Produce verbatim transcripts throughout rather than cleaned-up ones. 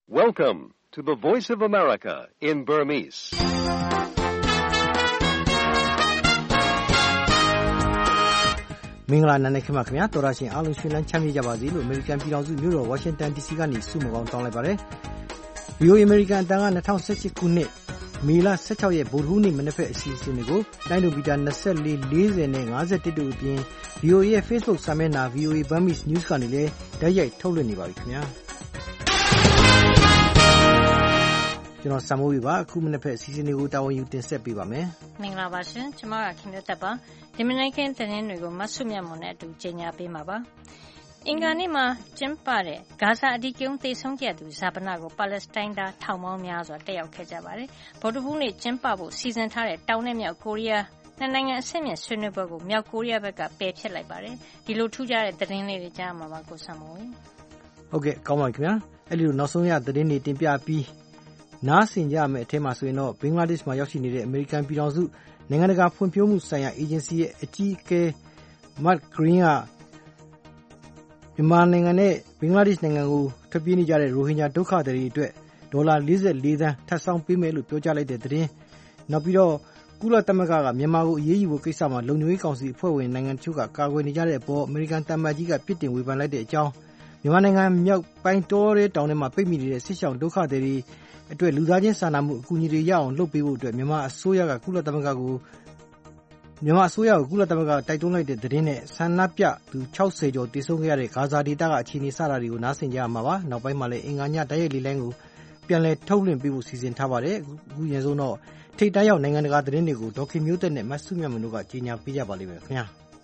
Welcome to the Voice of America in Burmese. ။မင်္ဂလာနံနက်ခင်းပါခင်ဗျာတော်ရရှင်အားလုံးရှင်လန်းချမ်းမြေ့ကြပါစေလို့ American ပြည်ထောင်စုမြို့တော် Washington ဒီ စီ ကနေဆုမကောင်းတောင်းလိုက်ပါတယ်။ V O A American အတန်းက၂၀၁၈ခုနှစ်မေလ၁၆ရက်ဗုဒ္ဓဟူးနေ့မနက်ဖက်အစီအစဉ်တွေကိုတိုင်းလိုမီတာ၂၄ ၄၀နဲ့၅၁တို့အပြင် V O A ရဲ့ Facebook စာမျက်နှာ V O A Burmese News ကနေလည်းတိုက်ရိုက်ထုတ်လွှင့်နေပါပြီခင်ဗျာ။ကျွန်တော်စံမိုးပြီပါအခုမနက်ဖက်အစီအစဉ်တွေကိုတာဝန်ယူတင်ဆက်ပေးပါမယ်မင်္ဂလာပါရှင်ကျွန်မကခင်ဗျသက်ပါဒီမနေ့ကင်းသတင်းတွေကိုမဆုမြတ်မွန်နဲ့အတူကြေညာပေးမှာပါအင်္ဂါနေ့မှာကျင်းပတဲ့ဂါဇာအဓိကရုဏ်းသေဆုံးခဲ့သူဇာပနာကိုပါလက်စတိုင်းသားထောင်ပေါင်းများစွာတက်ရောက်ခဲ့ကြပါတယ်ဗုဒ္ဓဟူးနေ့ကျင်းပဖို့စီစဉ်ထားတဲ့တောင်နဲ့မြောက်ကိုရီးယားနှစ်နိုင်ငံအဆင့်မြင့်ဆွေးနွေးပွဲကိုမြောက်ကိုရီးယားဘက်ကပယ်ဖျက်လိုက်ပါတယ်ဒီလိုထူးခြားတဲ့သတင်းလေးတွေကြားမှာပါကိုဆံမိုးဟုတ်ကဲ့ကောင်းပါပြီခင်ဗျာအဲ့ဒီလိုနောက်ဆုံးရသတင်းတွေတင်ပြပြီးနားဆင်ကြမယ်အထက်မှာဆိုရင်တော့ဘင်္ဂလားဒေ့ရှ်မှာရောက်ရှိနေတဲ့အမေရိကန်ပြည်ထောင်စုနိုင်ငံတကာဖွံ့ဖြိုးမှုဆိုင်ရာအေဂျင်စီရဲ့အကြီးအကဲ Mark Green ကမြန်မာနိုင်ငံနဲ့ဘင်္ဂလားဒေ့ရှ်နိုင်ငံကိုထွက်ပြေးနေကြတဲ့ရိုဟင်ဂျာဒုက္ခသည်တွေအတွက်ဒေါ်လာ၄၄သန်းထပ်ဆောင်ပေးမယ်လို့ပြောကြားလိုက်တဲ့သတင်းနောက်ပြီးတော့ကုလသမဂ္ဂကမြန်မာကိုအရေးယူဖို့ကိစ္စမှာလုံခြုံရေးကောင်စီအဖွဲ့ဝင်နိုင်ငံတို့ကကာကွယ်နေကြတဲ့အပေါ်အမေရိကန်တမန်ကြီးကပြစ်တင်ဝေဖန်လိုက်တဲ့အကြောင်းမြန်မာနိုင်ငံမြောက်ပိုင်းတောထဲတောင်ထဲမှာပိတ်မိနေတဲ့စစ်ရှောင်ဒုက္ခသည်တွေအတွက်လူသားချင်းစာနာမှုအကူအညီတွေရအောင်လုပ်ပေးဖို့အတွက်မြန်မာအစိုးရကကုလသမဂ္ဂကိုမြန်မာအစိုးရကိုကုလသမဂ္ဂတိုက်တွန်းလိုက်တဲ့သတင်းနဲ့ဆန္ဒပြသူ၆၀ကျော်တည်ဆုံခဲ့ရတဲ့ဂါဇာဒေသကအခြေအနေစတာတွေကိုနားဆင်ကြရမှာပါနောက်ပိုင်းမှာလည်းအင်္ဂါညတိုက်ရိုက်လေးလိုင်းကိုပြန်လည်ထုတ်လွှင့်ပေးဖို့စီစဉ်ထားပါတယ်အခုရင်ဆုံးတော့ထိပ်တန်းရောက်နိုင်ငံတကာသတင်းတွေကိုဒေါက်ခင်မျိုးသက်နဲ့မဆုမြတ်မတို့ကကြီးညာပေးကြပါလိမ့်မယ်ခင်ဗျာ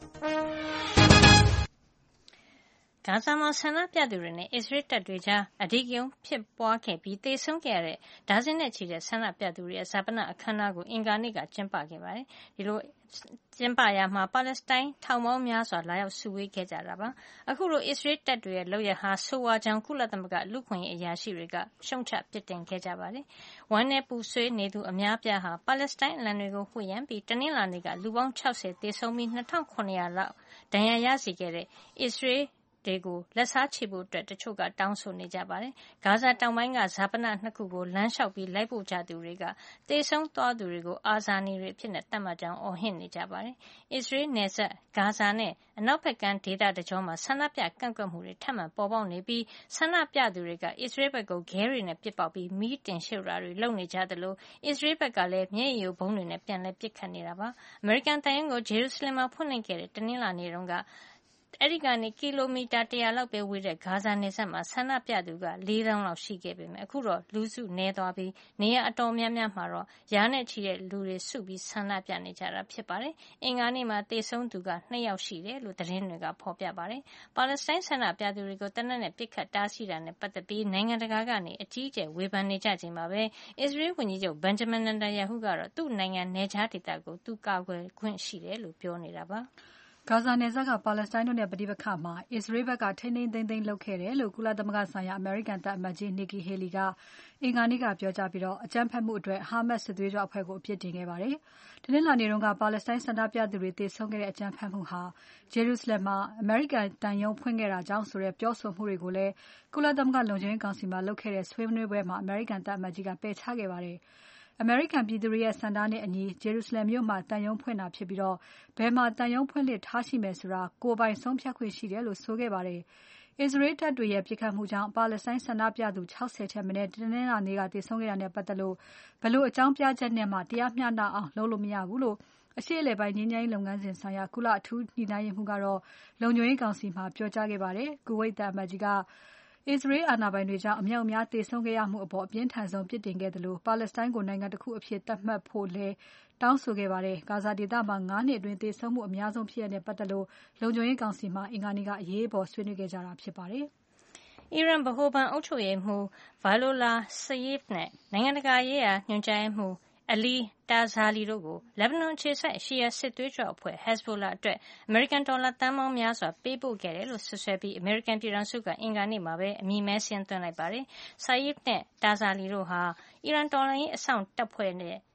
ဂါဇာမှာဆန္ဒပြသူတွေနဲ့အစ္စရေးတပ်တွေကြားအဓိကရုဏ်းဖြစ်ပွားခဲ့ပြီးသေဆုံးခဲ့ရတဲ့ဒါဇင်နဲ့ချီတဲ့ဆန္ဒပြသူတွေရဲ့ဇာပနအခမ်းအနားကိုအင်္ဂါနေ့ကကျင်းပခဲ့ပါတယ်။ဒီလိုကျင်းပရာမှာပါလက်စတိုင်းထောင်ပေါင်းများစွာလာရောက်စုဝေးခဲ့ကြတာပါ။အခုလိုအစ္စရေးတပ်တွေရဲ့လုပ်ရဟာဆိုးဝါးကြောင်းကုလသမဂ္ဂလူ့အခွင့်အရေးအရာရှိတွေကရှုံ့ချပြစ်တင်ခဲ့ကြပါတယ်။ဝမ်းနဲ့ပူဆွေးနေသူအများပြားဟာပါလက်စတိုင်းအလံတွေကိုဝှေ့ယမ်းပြီးတနင်္လာနေ့ကလူပေါင်း၆၀သေဆုံးပြီး၂၇၀၀လောက်ဒဏ်ရာရစေခဲ့တဲ့အစ္စရေးတွေကိုလက်စားချေဖို့အတွက်တချို့ကတောင်းဆိုနေကြပါတယ်။ဂါဇာတောင်ပိုင်းကဇာပနနှစ်ခုကိုလမ်းလျှောက်ပြီးလိုက်ပို့ကြသူတွေကသေဆုံးသွားသူတွေကိုအာဇာနည်တွေအဖြစ်နဲ့သတ်မှတ်ကြောင်းအော်ဟစ်နေကြပါတယ်။အစ္စရေးနယ်စပ်ဂါဇာနဲ့အနောက်ဘက်ကမ်းဒေသတကြောမှာဆန္ဒပြကန့်ကွက်မှုတွေထပ်မံပေါ်ပေါက်နေပြီးဆန္ဒပြသူတွေကအစ္စရေးဘက်ကိုခဲတွေနဲ့ပစ်ပေါက်ပြီးမီးတင်ရှို့တာတွေလုပ်နေကြသလိုအစ္စရေးဘက်ကလည်းမျက်ရည်ယိုဗုံးတွေနဲ့ပြန်လည်ပစ်ခတ်နေတာပါ။အမေရိကန်တန်ယုံကိုဂျေရုဆလင်မှာဖွင့်လှစ်ခဲ့တဲ့တနင်္လာနေ့တုန်းကအဲဒီကနေကီလိုမီတာတရာလောက်ပဲဝေးတဲ့ဂါဇာနယ်စပ်မှာဆန္ဒပြသူကလေးသောင်းလောက်ရှိခဲ့ပေမယ့်အခုတော့လူစုနည်းသွားပြီးနေရာအတော်များများမှာတော့ရာနဲ့ချီတဲ့လူတွေစုပြီးဆန္ဒပြနေကြတာဖြစ်ပါတယ်။အင်္ဂါနေ့မှာသေဆုံးသူကနှစ်ယောက်ရှိတယ်လို့သတင်းတွေကဖော်ပြပါတယ်။ပါလက်စတိုင်းဆန္ဒပြသူတွေကိုတနက်နဲ့ပစ်ခတ်တားဆီးတာနဲ့ပတ်သက်ပြီးနိုင်ငံတကာကနေအကြီးအကျယ်ဝေဖန်နေကြချိန်မှာပဲအစ္စရေးဝန်ကြီးချုပ်ဘန်ဂျမင်နန်တာယာဟုကတော့သူ့နိုင်ငံနယ်ခြားဒေသကိုသူကာကွယ်ခွင့်ရှိတယ်လို့ပြောနေတာပါ။ဂါဇာနယ်စပ်ကပါလက်စတိုင်းတို့နဲ့ပဋိပက္ခမှာအစ္စရေးဘက်ကထိန်းထိန်းသိမ်းသိမ်းလုပ်ခဲ့တယ်လို့ကုလသမဂ္ဂဆိုင်ရာအမေရိကန်တပ်အမတ်ကြီး Nikki Haley ကအင်္ဂါနေ့ကပြောကြားပြီးအကြမ်းဖက်မှုအတွက်ဟာမတ်စစ်သွေးကြွအဖွဲ့ကိုအပြစ်တင်ခဲ့ပါတယ်။တနင်္လာနေ့တုန်းကပါလက်စတိုင်းဆန္ဒပြသူတွေသေဆုံးခဲ့တဲ့အကြမ်းဖက်မှုဟာဂျေရုဆလင်မှာအမေရိကန်တန်ယုံဖွင့်ခဲ့တာကြောင့်ဆိုတဲ့ပြောဆိုမှုတွေကိုလည်းကုလသမဂ္ဂလုံခြုံရေးကောင်စီမှာလုပ်ခဲ့တဲ့ဆွေးနွေးပွဲမှာအမေရိကန်တပ်အမတ်ကြီးကပယ်ချခဲ့ပါတယ်။အမေရိကန်ပြည်သူတွေရဲ့ဆန္ဒနဲ့အညီဂျေရုဆလင်မြို့မှာတန်ယုံဖွင့်တာဖြစ်ပြီးဘယ်မှာတန်ယုံဖွင့်လှစ်ထားရှိမယ်ဆိုတာကိုယ်ပိုင်ဆုံးဖြတ်ခွင့်ရှိတယ်လို့ဆိုခဲ့ပါတယ်။အစ္စရေးတပ်တွေရဲ့ပစ်ခတ်မှုကြောင့်ပါလက်စတိုင်းဆန္ဒပြသူ၆၀ထက်မနည်းတနင်္လာနေ့ကသေဆုံးခဲ့တာနဲ့ပတ်သက်လို့ဘယ်လိုအကြောင်းပြချက်နဲ့မှတရားမျှတအောင်လုပ်လို့မရဘူးလို့အရှေ့အလယ်ပိုင်းငြိမ်းချမ်းရေးလုပ်ငန်းစဉ်ဆိုင်ရာကုလအထူးညှိနှိုင်းရေးမှူးကတော့လုံခြုံရေးကောင်စီမှာပြောကြားခဲ့ပါတယ်။ကူဝိတ်သံအမတ်ကြီးကအစ္စရေးအာဏာပိုင်တွေကြောင့်အမြောက်အများသေဆုံးခဲ့ရမှုအပေါ်အပြင်းထန်ဆုံးပြစ်တင်ခဲ့တယ်လို့ပါလက်စတိုင်းကိုနိုင်ငံတစ်ခုအဖြစ်သတ်မှတ်ဖို့လည်းတောင်းဆိုခဲ့ပါတယ်။ဂါဇာဒေသမှာ၅နှစ်အတွင်းသေဆုံးမှုအများဆုံးဖြစ်ရတဲ့ပတ်သက်လို့လုံခြုံရေးကောင်စီမှာအင်္ဂါနေ့ကအရေးပေါ်ဆွေးနွေးခဲ့ကြတာဖြစ်ပါတယ်။အီရန်ဗဟိုဘဏ်အုပ်ချုပ်ရေးမှူး Vayola Saeed နဲ့နိုင်ငံတကာရေးရာညွှန်ကြားရေးမှူးAli Tarzali တို့ကိုလက်ဘနွန်အခြေစိုက်ရှီယာစစ်သွေးကြွအဖွဲ့ Hezbollah အတွက်အမေရိကန်ဒေါ်လာသန်းပေါင်းများစွာပေးပို့ခဲ့တယ်လို့စွပ်စွဲပြီးအမေရိကန်ပြည်ထောင်စုကအင်္ဂါနေ့မှာပဲအမည်မည်းစာရင်းသွင်းလိုက်ပါတယ်။ Saeed နဲ့ Tarzali တို့ဟာအီရန်တော်လှန်ရေးအစောင့်တပ်ဖွဲ့နဲ့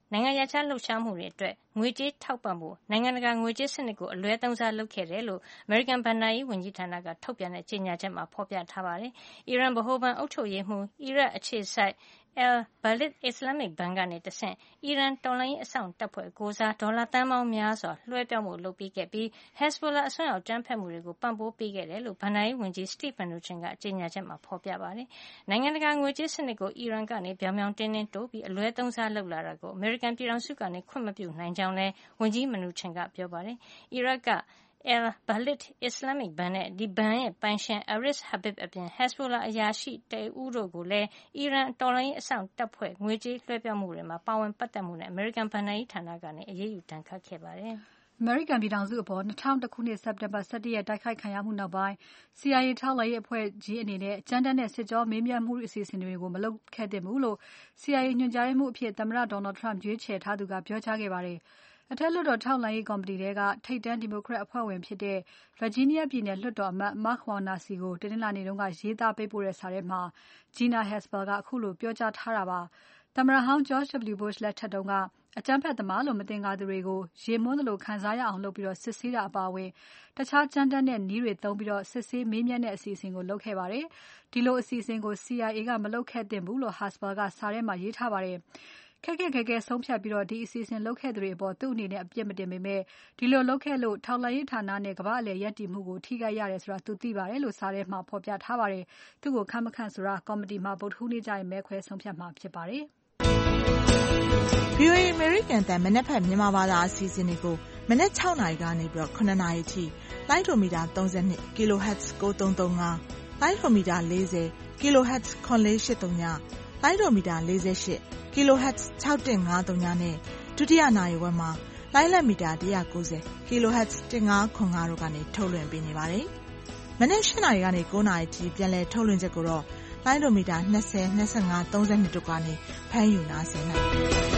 နိုင်ငံရခြားလှုပ်ရှားမှုတွေအတွက်ငွေကြေးထောက်ပံ့ဖို့နိုင်ငံတကာငွေကြေးစနစ်ကိုအလွဲသုံးစားလုပ်ခဲ့တယ်လို့အမေရိကန်ဘဏ္ဍာရေးဝန်ကြီးဌာနကထုတ်ပြန်တဲ့ကြေညာချက်မှာဖော်ပြထားပါတယ်။အီရန်ဗဟိုဘဏ်အုပ်ချုပ်ရေးမှူးအီရတ်အခြေစိုက်Al-Balad Islamic ဘဏ်ကနေတဆင့်အီရန်တော်လှန်ရေးအစောင့်တပ်ဖွဲ့ကိုယ်စားဒေါ်လာသန်းပေါင်းများစွာလွှဲပြောင်းမှုလုပ်ပေးခဲ့ပြီး Hezbollah အစွန်းရောက်အကြမ်းဖက်မှုတွေကိုပံ့ပိုးပေးခဲ့တယ်လို့ဘဏ္ဍာရေးဝန်ကြီး Steve Mnuchin ကကြေညာချက်မှာဖော်ပြပါတယ်။နိုင်ငံတကာငွေကြေးစနစ်ကိုအီရန်ကနေပြောင်ပြောင်တင်းတင်းတိုးပြီးအလွဲသုံးစားလုပ်လာတာကိုအမေရိကန်ပြည်ထောင်စုကနေခွင့်မပြုနိုင်ကြောင်းလည်းဝန်ကြီး Mnuchin ကပြောပါတယ်။အီရတ်ကAl-Balad Islamic ဘဏ်နဲ့ဒီဘဏ်ရဲ့ပိုင်ရှင် Aris Habib အပြင် Hezbollah အရာရှိတဦးတို့ကိုလည်းအီရန်တော်လှန်ရေးအစောင့်တပ်ဖွဲ့ငွေကြေးလွှဲပြောင်းမှုတွေမှာပါဝင်ပတ်သက်မှုနဲ့အမေရိကန်ဘဏ္ဍာရေးဌာနကနေအရေးယူဒဏ်ခတ်ခဲ့ပါတယ်။အမေရိကန်ပြည်ထောင်စုအပေါ်၂၀၀၁ခုနှစ်စက်တင်ဘာ၁၁ရက်တိုက်ခိုက်ခံရမှုနောက်ပိုင်း C I A ထောက်လှမ်းရေးအဖွဲ့ကြီးအနေနဲ့ကြမ်းတမ်းတဲ့စစ်ကြောမေးမြန်းမှုအစီအစဉ်တွေကိုမလုပ်ခဲ့သင့်ဘူးလို့ C I A ညွှန်ကြားရေးမှူးအဖြစ်သမ္မတ Donald Trump ရွေးချယ်ထားသူကပြောကြားခဲ့ပါတယ်။အထက်လွှတ်တော်ထောက်လှမ်းရေးကော်မတီထဲကထိပ်တန်းဒီမိုကရက်အဖွဲ့ဝင်ဖြစ်တဲ့ Virginia ပြည်နယ်လွှတ်တော်အမတ် Mark Warner ဆီကိုတနင်္လာနေ့ကရေးသားပေးပို့တဲ့စာထဲမှာ Gina Haspel ကအခုလိုပြောကြားထားတာပါ။သမ္မတဟောင်း George W. Bush လက်ထက်တုန်းကအကြမ်းဖက်သမားလို့မသင်္ကာသူတွေကိုရေမွန်းသလိုခံစားရအောင်လုပ်ပြီးစစ်ဆေးတာအပါအဝင်တခြားကြမ်းတမ်းတဲ့နည်းတွေသုံးပြီးစစ်ဆေးမေးမြန်းတဲ့အစီအစဉ်ကိုလုပ်ခဲ့ပါတယ်။ဒီလိုအစီအစဉ်ကို C I A ကမလုပ်ခဲ့သင့်ဘူးလို့ Haspel ကစာထဲမှာရေးထားပါတယ်။ခက်ခက်ခဲခဲဆုံးဖြတ်ပြီးဒီအစီအစဉ်လုပ်ခဲ့သူတွေအပေါ်သူ့အနေနဲ့အပြစ်မတင်ပေမဲ့ဒီလိုလုပ်ခဲ့လို့ထောက်လှမ်းရေးဌာနနဲ့ကမ္ဘာ့အလယ်ရပ်တည်မှုကိုထိခိုက်ရတယ်ဆိုတာသူသိပါတယ်လို့စာထဲမှာဖော်ပြထားပါတယ်။သူ့ကိုခန့်မခန့်ဆိုတာကော်မတီမှာဗုဒ္ဓဟူးနေ့ကျရင်မဲခွဲဆုံးဖြတ်မှာဖြစ်ပါတယ်။ V O A American တန်မနက်ဖြန်မြန်မာဘာသာအစီအစဉ်တွေကိုမနက်၆နာရီကနေပြီးတော့၇နာရီထိလိုင်းဒိုမီတာ၃၂ kilohertz ၉၃၃၅လိုင်းဒိုမီတာ၄၀ kilohertz ၇၄၈၃ညလိုင်းဒိုမီတာ၄၈ kilohertz ၆၁၅၃ညနဲ့ဒုတိယနာရီဝက်မှာလိုင်းလက်မီတာ၁၉၀ kilohertz ၁၅၇၅တို့ကနေထုတ်လွှင့်ပေးနေပါတယ်။မနက်၈နာရီကနေ၉နာရီထိပြန်လည်ထုတ်လွှင့်ချက်ကိုတော့လိုင်းဒိုမီတာ၂၀ ၂၅ ၃၂တို့ကနေဖမ်းယူနားဆင်နိုင်ပါတယ်။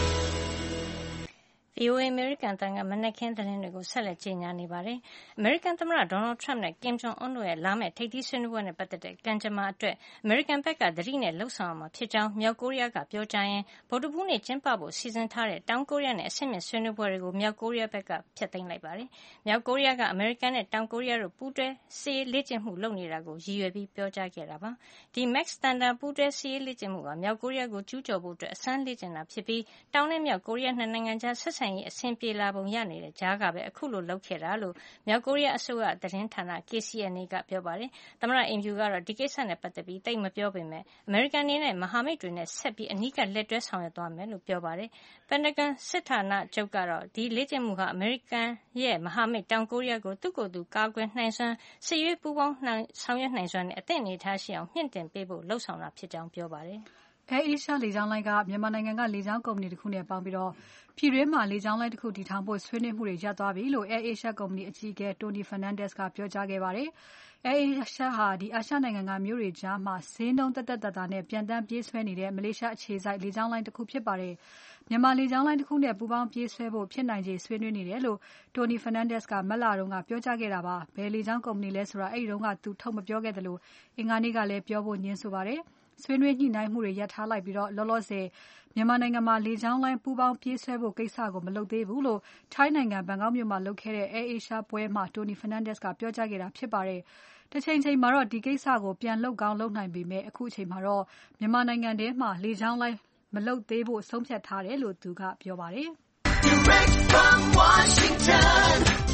V O A အမေရိကန်အသံကမနက်ခင်းသတင်းတွေကိုဆက်လက်ကြေညာနေပါတယ်။အမေရိကန်သမ္မတ Donald Trump နဲ့ Kim Jong Un တို့ရဲ့လာမယ့်ထိပ်သီးဆွေးနွေးပွဲနဲ့ပတ်သက်တဲ့ကံကြမ္မာအတွက်အမေရိကန်ဘက်ကသတိနဲ့လုပ်ဆောင်ရမှာဖြစ်ကြောင်းမြောက်ကိုရီးယားကပြောကြားရင်းဗုဒ္ဓဟူးနေ့ကျင်းပဖို့စီစဉ်ထားတဲ့တောင်ကိုရီးယားနဲ့အဆင့်မြင့်ဆွေးနွေးပွဲတွေကိုမြောက်ကိုရီးယားဘက်ကဖျက်သိမ်းလိုက်ပါတယ်။မြောက်ကိုရီးယားကအမေရိကန်နဲ့တောင်ကိုရီးယားတို့ပူးတွဲစစ်ရေးလေ့ကျင့်မှုလုပ်နေတာကိုရည်ရွယ်ပြီးပြောကြားခဲ့တာပါ။ဒီ Max Thunder ပူးတွဲစစ်ရေးလေ့ကျင့်မှုကမြောက်ကိုရီးယားကိုကျူးကျော်ဖို့အတွက်အစမ်းလေ့ကျင့်တာဖြစ်ပြီးတောင်နဲ့မြောက်ကိုရီးယားနှစ်နိုင်ငံကြားဆက်ဆံရေးအဆင်ပြေလာပုံရနေတဲ့ကြားကပဲအခုလိုလုပ်ခဲ့တာလို့မြောက်ကိုရီးယားအစိုးရသတင်းဌာန K C N A ကပြောပါတယ်။သမ္မတအိမ်ဖြူကတော့ဒီကိစ္စနဲ့ပတ်သက်ပြီးသိပ်မပြောပေမဲ့အမေရိကန်အနေနဲ့မဟာမိတ်တွေနဲ့ဆက်ပြီးအနီးကပ်လက်တွဲဆောင်ရွက်သွားမယ်လို့ပြောပါတယ်။ ပန်တဂွန်စစ်ဌာနချုပ်ကတော့ဒီလေ့ကျင့်မှုဟာအမေရိကန်ရဲ့မဟာမိတ်တောင်ကိုရီးယားကိုသူ့ကိုယ်သူကာကွယ်နိုင်စွမ်းစစ်ရေးပူးပေါင်းဆောင်ရွက်နိုင်စွမ်းနဲ့အသင့်အနေထားရှိအောင်မြှင့်တင်ပေးဖို့လှုံ့ဆော်တာဖြစ်ကြောင်းပြောပါတယ်။ Air Asia လေကြောင်းလိုင်းကမြန်မာနိုင်ငံကလေကြောင်းကုမ္ပဏီတစ်ခုနဲ့ပေါင်းပြီးပြည်တွင်းမှာလေကြောင်းလိုင်းတစ်ခုတည်ထောင်ဖို့ဆွေးနွေးမှုတွေရပ်သွားပြီလို့ Air Asia ကုမ္ပဏီအကြီးအကဲ Tony Fernandes ကပြောကြားခဲ့ပါတယ်။ Air Asia ဟာအာရှနိုင်ငံကမြို့တွေကြားမှာဈေးနှုန်းသက်သက်သာသာနဲ့ပျံသန်းပြေးဆွဲနေတဲ့မလေးရှားအခြေစိုက်လေကြောင်းလိုင်းတစ်ခုဖြစ်ပါတယ်။မြန်မာလေကြောင်းလိုင်းတစ်ခုနဲ့ပူးပေါင်းပြေးဆွဲဖို့ဖြစ်နိုင်ခြေဆွေးနွေးနေတယ်လို့ Tony Fernandes ကမတ်လတုန်းကပြောကြားခဲ့တာပါ။ဘယ်လေကြောင်းကုမ္ပဏီလဲဆိုတာအဲဒီတုန်းကသူထုတ်မပြောခဲ့သလိုအင်္ဂါနေ့ကလည်းပြောဖို့ငြင်းဆိုပါတယ်။ဆွေးနွေးညှိနှိုင်းမှုတွေရပ်ထားလိုက်ပြီးလောလောဆယ်မြန်မာနိုင်ငံမှာလေကြောင်းလိုင်းပူးပေါင်းပြေးဆွဲဖို့ကိစ္စကိုမလုပ်သေးဘူးလို့ထိုင်းနိုင်ငံဘန်ကောက်မြို့မှာလုပ်ခဲ့တဲ့ Air Asia ပွဲမှာ Tony Fernandes ကပြောကြားခဲ့တာဖြစ်ပါတယ်။တချိန်ချိန်မှာတော့ဒီကိစ္စကိုပြန်လုပ်ကောင်းလုပ်နိုင်ပေမဲ့အခုအချိန်မှာတော့မြန်မာနိုင်ငံထဲမှာလေကြောင်းလိုင်းမလုပ်သေးဖို့ဆုံးဖြတ်ထားတယ်လို့သူကပြောပါတယ်။ Direct from Washington,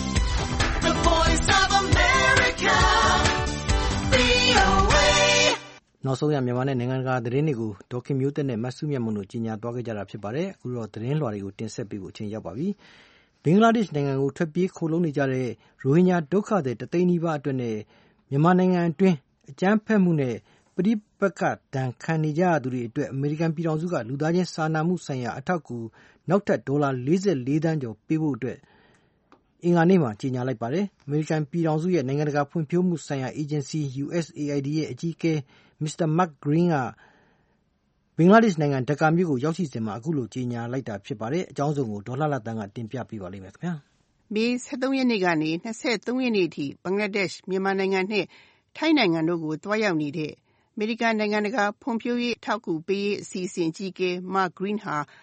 the Voice of America, V O A နောက်ဆုံးရမြန်မာနဲ့နိုင်ငံတကာသတင်းတွေကိုဒေါ်ခင်မျိုးသက်နဲ့မဆုမြတ်မွန်တို့ကြီးညာသွားခဲ့ကြတာဖြစ်ပါတယ်အခုတော့သတင်းလွှာတွေကိုတင်ဆက်ပေးဖို့အချိန်ရောက်ပါပြီဘင်္ဂလားဒေ့ရှ်နိုင်ငံကိုထွက်ပြေးခိုလုံနေကြတဲ့ရိုဟင်ဂျာဒုက္ခသည်တသိန်းနီးပါးအတွက်နဲ့မြန်မာနိုင်ငံအတွင်းအကြမ်းဖက်မှုနဲ့ပဋိပက္ခဒဏ်ခံနေကြရသူတွေအတွက်အမေရိကန်ပြည်ထောင်စုကလူသားချင်းစာနာမှုဆိုင်ရာအထောက်အကူနောက်ထပ်ဒေါ်လာ၄၄သန်းကျော်ပေးဖို့အတွက်အင်္ဂါနေ့မှာကြေညာလိုက်ပါတယ်အမေရိကန်ပြည်ထောင်စုရဲ့နိုင်ငံတကာဖွံ့ဖြိုးမှုဆိုင်ရာအေဂျင်စီ U S A I D ရဲ့အကြီးအကဲMister Mark Green ကဘင်္ဂလားဒေ့ရှ်နိုင်ငံဒက္ကာမြို့ကိုရောက်ရှိစဉ်မှာအခုလိုကြေညာလိုက်တာဖြစ်ပါတယ်အကြောင်းစုံကိုဒေါ်လှလှသန်းကတင်ပြပေးပါလိမ့်မယ်ခင်ဗျာမေ၁၃ရက်နေ့ကနေ၂၃ရက်နေ့ထိဘင်္ဂလားဒေ့ရှ်မြန်မာနိုင်ငံနဲ့ထိုင်းနိုင်ငံတို့ကိုသွားရောက်နေတဲ့အမေရိကန်နိုင်ငံတကာဖွံ့ဖြိုးရေးအထောက်အကူပေးရေးအစီအစဉ်အကြီးအကဲ Mark Green ဟာပ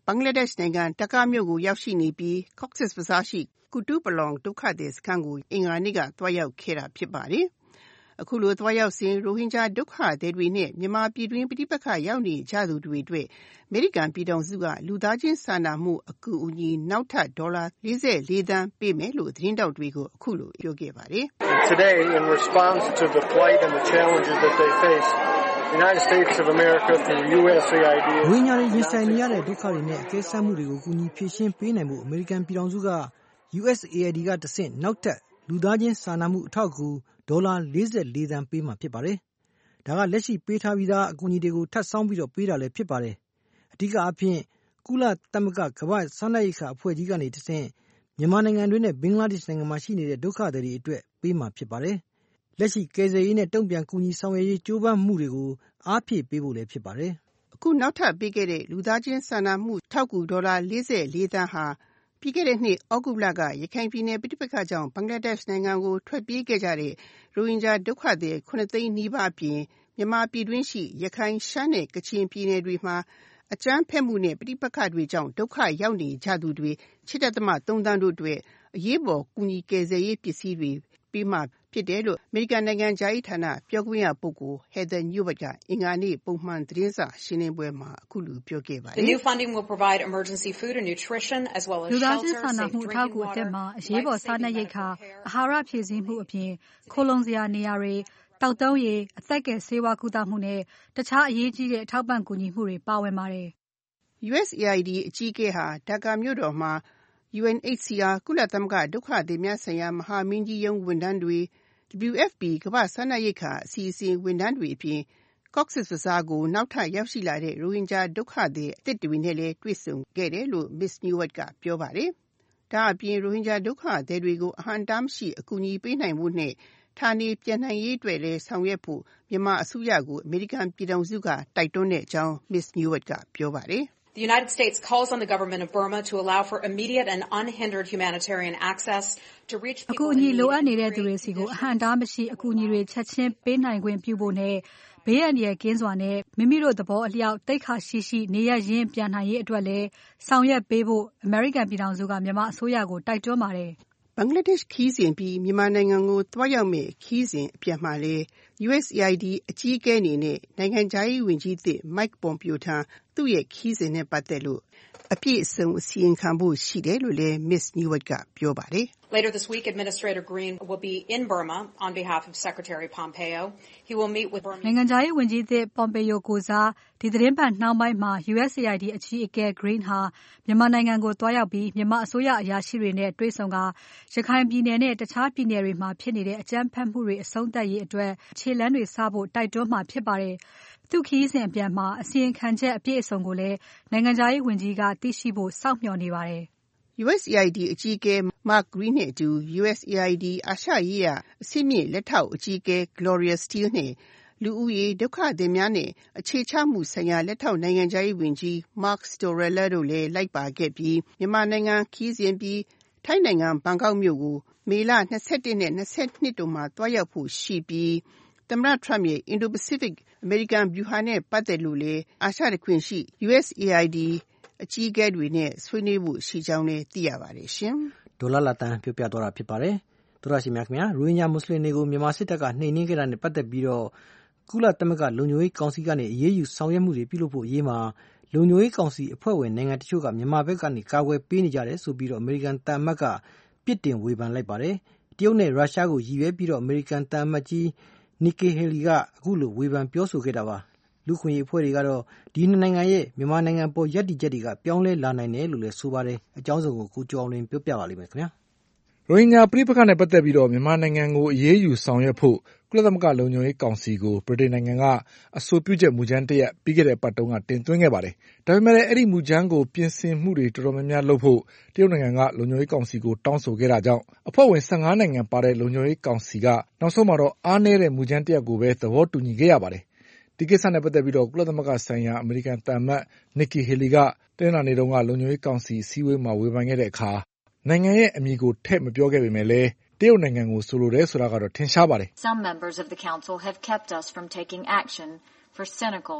ဘင်္ဂလားဒေ့ရှ်နိုင်ငံဒက္ကာမြို့ကိုရောက်ရှိနေပြီး Cox's Bazar ရှိကူတူးပလောင်ဒုက္ခသည်စခန်းကိုအင်္ဂါနေ့ကသွားရောက်ခဲ့တာဖြစ်ပါတယ်။အခုလိုသွားရောက်စဉ်ရိုဟင်ဂျာဒုက္ခသည်တွေနဲ့မြန်မာပြည်တွင်းပဋိပက္ခရောက်နေကြသူတွေအတွက်အမေရိကန်ပြည်ထောင်စုကလူသားချင်းစာနာမှုအကူအညီနောက်ထပ်ဒေါ်လာ၄၄သန်းပေးမယ်လို့သတင်းတောက်တွေကိုအခုလိုပြောခဲ့ပါတယ်။ Today, in response to the plight and the challenges that they face, the United States of America through U S A I D ရိုဟင်ဂျာတွေရင်ဆိုင်နေရတဲ့ဒုက္ခတွေနဲ့အကဲဆတ်မှုတွေကိုကူညီဖြေရှင်းပေးနိုင်မှုအမေရိကန်ပြည်ထောင်စုက U S A I D ကတဆင့်နောက်ထပ်လူသားချင်းစာနာမှုအထောက်အကူဒေါ်လာ၄၄သန်းပေးမှာဖြစ်ပါတယ်။ဒါကလက်ရှိပေးထားပြီးသားအကူအညီတွေကိုထပ်ဆောင်းပြီးတော့ပေးတာလည်းဖြစ်ပါတယ်။အဓိကအဖြစ်ကုလသမဂ္ဂကမ္ဘာ့စားနပ်ရိက္ခာအဖွဲ့ကြီးကနေတဆင့်မြန်မာနိုင်ငံတွင်းနဲ့ဘင်္ဂလားဒေ့ရှ်နိုင်ငံမှာရှိနေတဲ့ဒုက္ခသည်တွေအတွက်ပေးမှာဖြစ်ပါတယ်။လက်ရှိကယ်ဆယ်ရေးနဲ့တုံ့ပြန်ကူညီဆောင်ရွက်ရေးကြိုးပမ်းမှုတွေကိုအားဖြည့်ပေးဖို့လည်းဖြစ်ပါတယ်။အခုနောက်ထပ်ပေးခဲ့တဲ့လူသားချင်းစာနာမှုထောက်ကူဒေါ်လာ၄၄သန်းဟာပြီးခဲ့တဲ့နှစ်ဩဂုတ်လကရခိုင်ပြည်နယ်ပဋိပက္ခကြောင့်ဘင်္ဂလားဒေ့ရှ်နိုင်ငံကိုထွက်ပြေးခဲ့ကြတဲ့ရိုဟင်ဂျာဒုက္ခသည်ခုနှစ်သိန်းနီးပါးအပြင်မြန်မာပြည်တွင်းရှိရခိုင်ရှမ်းနဲ့ကချင်ပြည်နယ်တွေမှာအကြမ်းဖက်မှုနဲ့ပဋိပက္ခတွေကြောင့်ဒုက္ခရောက်နေကြသူတွေ ၆.၃ သန်းတို့အတွက်အရေးပေါ်ကူညီကယ်ဆယ်ရေးပစ္စည်းတွေပေးမှဖြစ်တယ်လို့အမေရိကန်နိုင်ငံခြားရေးဌာနပြောခွင့်ရပုဂ္ဂိုလ် Heather Nauert ကအင်္ဂါနေ့ပုံမှန်သတင်းစာရှင်းလင်းပွဲမှာအခုလိုပြောခဲ့ပါတယ်။ The new funding will provide emergency food and nutrition as well as shelter, safe drinking water, လူသားချင်းစာနာမှုအထောက်အကူအသစ်မှာအရေးပေါ်စားနပ်ရိက္ခာအာဟာရဖြည့်ဆည်းမှုအပြင်ခိုလုံစရာနေရာတွေတောက်သုံးရည်အသက်ကယ်ဆေးဝါးကုသမှုနဲ့တခြားအရေးကြီးတဲ့အထောက်ပံ့ကူညီမှုတွေပါဝင်ပါတယ်။ U S A I D အကြီးအကဲဟာဒါကာမြို့တော်မှာ U N H C R ကုလသမဂ္ဂဒုက္ခသည်များဆိုင်ရာမဟာမင်းကြီးရုံးဝန်ထမ်းတွေ W F P ကမ္ဘာ့စားနပ်ရိက္ခာအစီအစဉ်ဝန်ထမ်းတွေအပြင် Cox's Bazar ကိုနောက်ထပ်ရောက်ရှိလာတဲ့ရိုဟင်ဂျာဒုက္ခသည်အသစ်တွေနဲ့လည်းတွေ့ဆုံခဲ့တယ်လို့ Miz Nauert ကပြောပါတယ်။ဒါအပြင်ရိုဟင်ဂျာဒုက္ခသည်တွေကိုအဟန့်အတားမရှိအကူအညီပေးနိုင်ဖို့နဲ့ဌာနေပြန်နိုင်ရေးအတွက်လည်းဆောင်ရွက်ဖို့မြန်မာအစိုးရကိုအမေရိကန်ပြည်ထောင်စုကတိုက်တွန်းတဲ့အကြောင်း Miz Nauert ကပြောပါတယ်။ The United States calls on the government of Burma to allow for immediate and unhindered humanitarian access to reach people အကူအညီလိုအပ်နေတဲ့သူတွေစီကိုအဟန့်အတားမရှိအကူအညီတွေချက်ချင်းပေးနိုင်ခွင့်ပြုဖို့နဲ့ဘေးအန္တရာယ်ကင်းစွာနဲ့မိမိတို့သဘောအလျောက်တိတ်ခါရှိရှိနေရရင်းပြန်နိုင်ရေးအတွက်လည်းဆောင်ရွက်ပေးဖို့အမေရိကန်ပြည်ထောင်စုကမြန်မာအစိုးရကိုတိုက်တွန်းပါတယ်။ဘင်္ဂလားဒေ့ရှ်ခီးစဉ်ပြီးမြန်မာနိုင်ငံကိုသွားရောက်မဲ့ခီးစဉ်အပြန်မှာလေ U S A I D အကြီးအကဲအနေနဲ့နိုင်ငံခြားရေးဝန်ကြီးသစ် Mike Pompeo ထံသူ့ရဲ့ခီးစဉ်နဲ့ပတ်သက်လို့အပြည့်အစုံအစီရင်ခံဖို့ရှိတယ်လို့လည်း Miz Nauert ကပြောပါတယ်။ Later this week, Administrator Green will be in Burma on behalf of Secretary Pompeo. He will meet with Burma. နိုင်ငံခြားရေးဝန်ကြီးသစ် Pompeo ကိုစားဒီသတင်းပတ်နှောင်းပိုင်းမှာ U S A I D အကြီးအကဲ Green ဟာမြန်မာနိုင်ငံကိုသွားရောက်ပြီးမြန်မာအစိုးရအရာရှိတွေနဲ့တွေ့ဆုံကရခိုင်ပြည်နယ်နဲ့တခြားပြည်နယ်တွေမှာဖြစ်နေတဲ့အကြမ်းဖက်မှုတွေအဆုံးသတ်ရေးအတွက်ခြေလှမ်းတွေစဖို့တိုက်တွန်းမှာဖြစ်ပါတယ်။သူ့ခရီးစဉ်အပြန်မှာအစီရင်ခံချက်အပြည့်အစုံကိုလည်းနိုင်ငံခြားရေးဝန်ကြီးကသိရှိဖို့စောင့်မျှော်နေပါတယ်။ U S A I D အကြီးအကဲ Mark Green နဲ့အတူ U S A I D အာရှရေးရာအဆင့်မြင့်လက်ထောက်အကြီးအကဲ Gloria Steele နဲ့လူဦးရေဒုက္ခသည်များနဲ့အခြေချမှုဆိုင်ရာလက်ထောက်နိုင်ငံခြားရေးဝန်ကြီး Mark Storella တို့လည်းလိုက်ပါခဲ့ပြီးမြန်မာနိုင်ငံခရီးစဉ်ပြီးထိုင်းနိုင်ငံဘန်ကောက်မြို့ကိုမေလ၂၁နဲ့၂၂တို့မှာသွားရောက်ဖို့ရှိပြီးသမ္မတ Trump ရဲ့ Indo-Pacific အမေရိကန်ဗျူဟာနဲ့ပတ်သက်လို့လည်းအာရှတခွင်ရှိ U S A I D အကြီးအကဲတွေနဲ့ဆွေးနွေးဖို့ရှိကြောင်းလည်းသိရပါတယ်ရှင်။ဒေါ်လာလာတန်ပြောပြသွားတာဖြစ်ပါတယ်။သောရရှိမြခင်ဗျာရိုဟင်ဂျာမွတ်စလင်တွေကိုမြန်မာစစ်တပ်ကနှိမ်နင်းခဲ့တာနဲ့ပတ်သက်ပြီးတော့ကုလသမဂ္ဂလုံခြုံရေးကောင်စီကနေအရေးယူဆောင်ရွက်မှုတွေပြုလုပ်ဖို့အရေးမှာလုံခြုံရေးကောင်စီအဖွဲ့ဝင်နိုင်ငံတချို့ကမြန်မာဘက်ကနေကာကွယ်ပေးနေကြတယ်ဆိုပြီးတော့အမေရိကန်တန်အမတ်ကပြစ်တင်ဝေဖန်လိုက်ပါတယ်။တရုတ်နဲ့ရုရှားကိုရည်ရွယ်ပြီးတော့အမေရိကန်တန်အမတ်ကြီး Nikki Haley ကအခုလိုဝေဖန်ပြောဆိုခဲ့တာပါ။လူခွင့်ရေးအဖွဲ့တွေကတော့ဒီနှစ်နိုင်ငံရဲ့မြန်မာနိုင်ငံပေါ်ရပ်တည်ချက်တွေကပြောင်းလဲလာနိုင်တယ်လို့လည်းဆိုပါတယ်။အကြောင်းစုံကိုကိုကျော်အောင်လင်းပြောပြပါလိမ့်မယ်ခင်ဗျာ။ရိုဟင်ဂျာပြည်ပခါနဲ့ပတ်သက်ပြီးတော့မြန်မာနိုင်ငံကိုအရေးယူဆောင်ရွက်ဖို့ကုလသမဂ္ဂလုံခြုံရေးကောင်စီကိုဗြိတိန်နိုင်ငံကအဆိုပြုချက်မူကြမ်းတရက်ပြီးခဲ့တဲ့အပတ်တုန်းကတင်သွင်းခဲ့ပါတယ်။ဒါပေမဲ့အဲ့ဒီမူကြမ်းကိုပြင်ဆင်မှုတွေတော်တော်များများလုပ်ဖို့တရုတ်နိုင်ငံကလုံခြုံရေးကောင်စီကိုတောင်းဆိုခဲ့တာကြောင့်အဖွဲ့ဝင်၁၅နိုင်ငံပါတဲ့လုံခြုံရေးကောင်စီကနောက်ဆုံးမှာတော့အားနည်းတဲ့မူကြမ်းတရက်ကိုပဲသဘောတူညီခဲ့ရပါတယ်။ဒီကိစ္စနဲ့ပတ်သက်ပြီးတော့ကုလသမဂ္ဂဆိုင်ရာအမေရိကန်တန်အမတ် Nikki Haley ကတနင်္လာနေ့တုန်းကလုံခြုံရေးကောင်စီအစည်းအဝေးမှာဝေဖန်ခဲ့တဲ့အခါနိုင်ငံရဲ့အမည်ကိုထည့်မပြောခဲ့ပေမဲ့လည်းတရုတ်နိုင်ငံကိုဆိုလိုတယ်ဆိုတာကတော့ထင်ရှားပါတယ်။ Some members of the council have kept us from taking action for cynical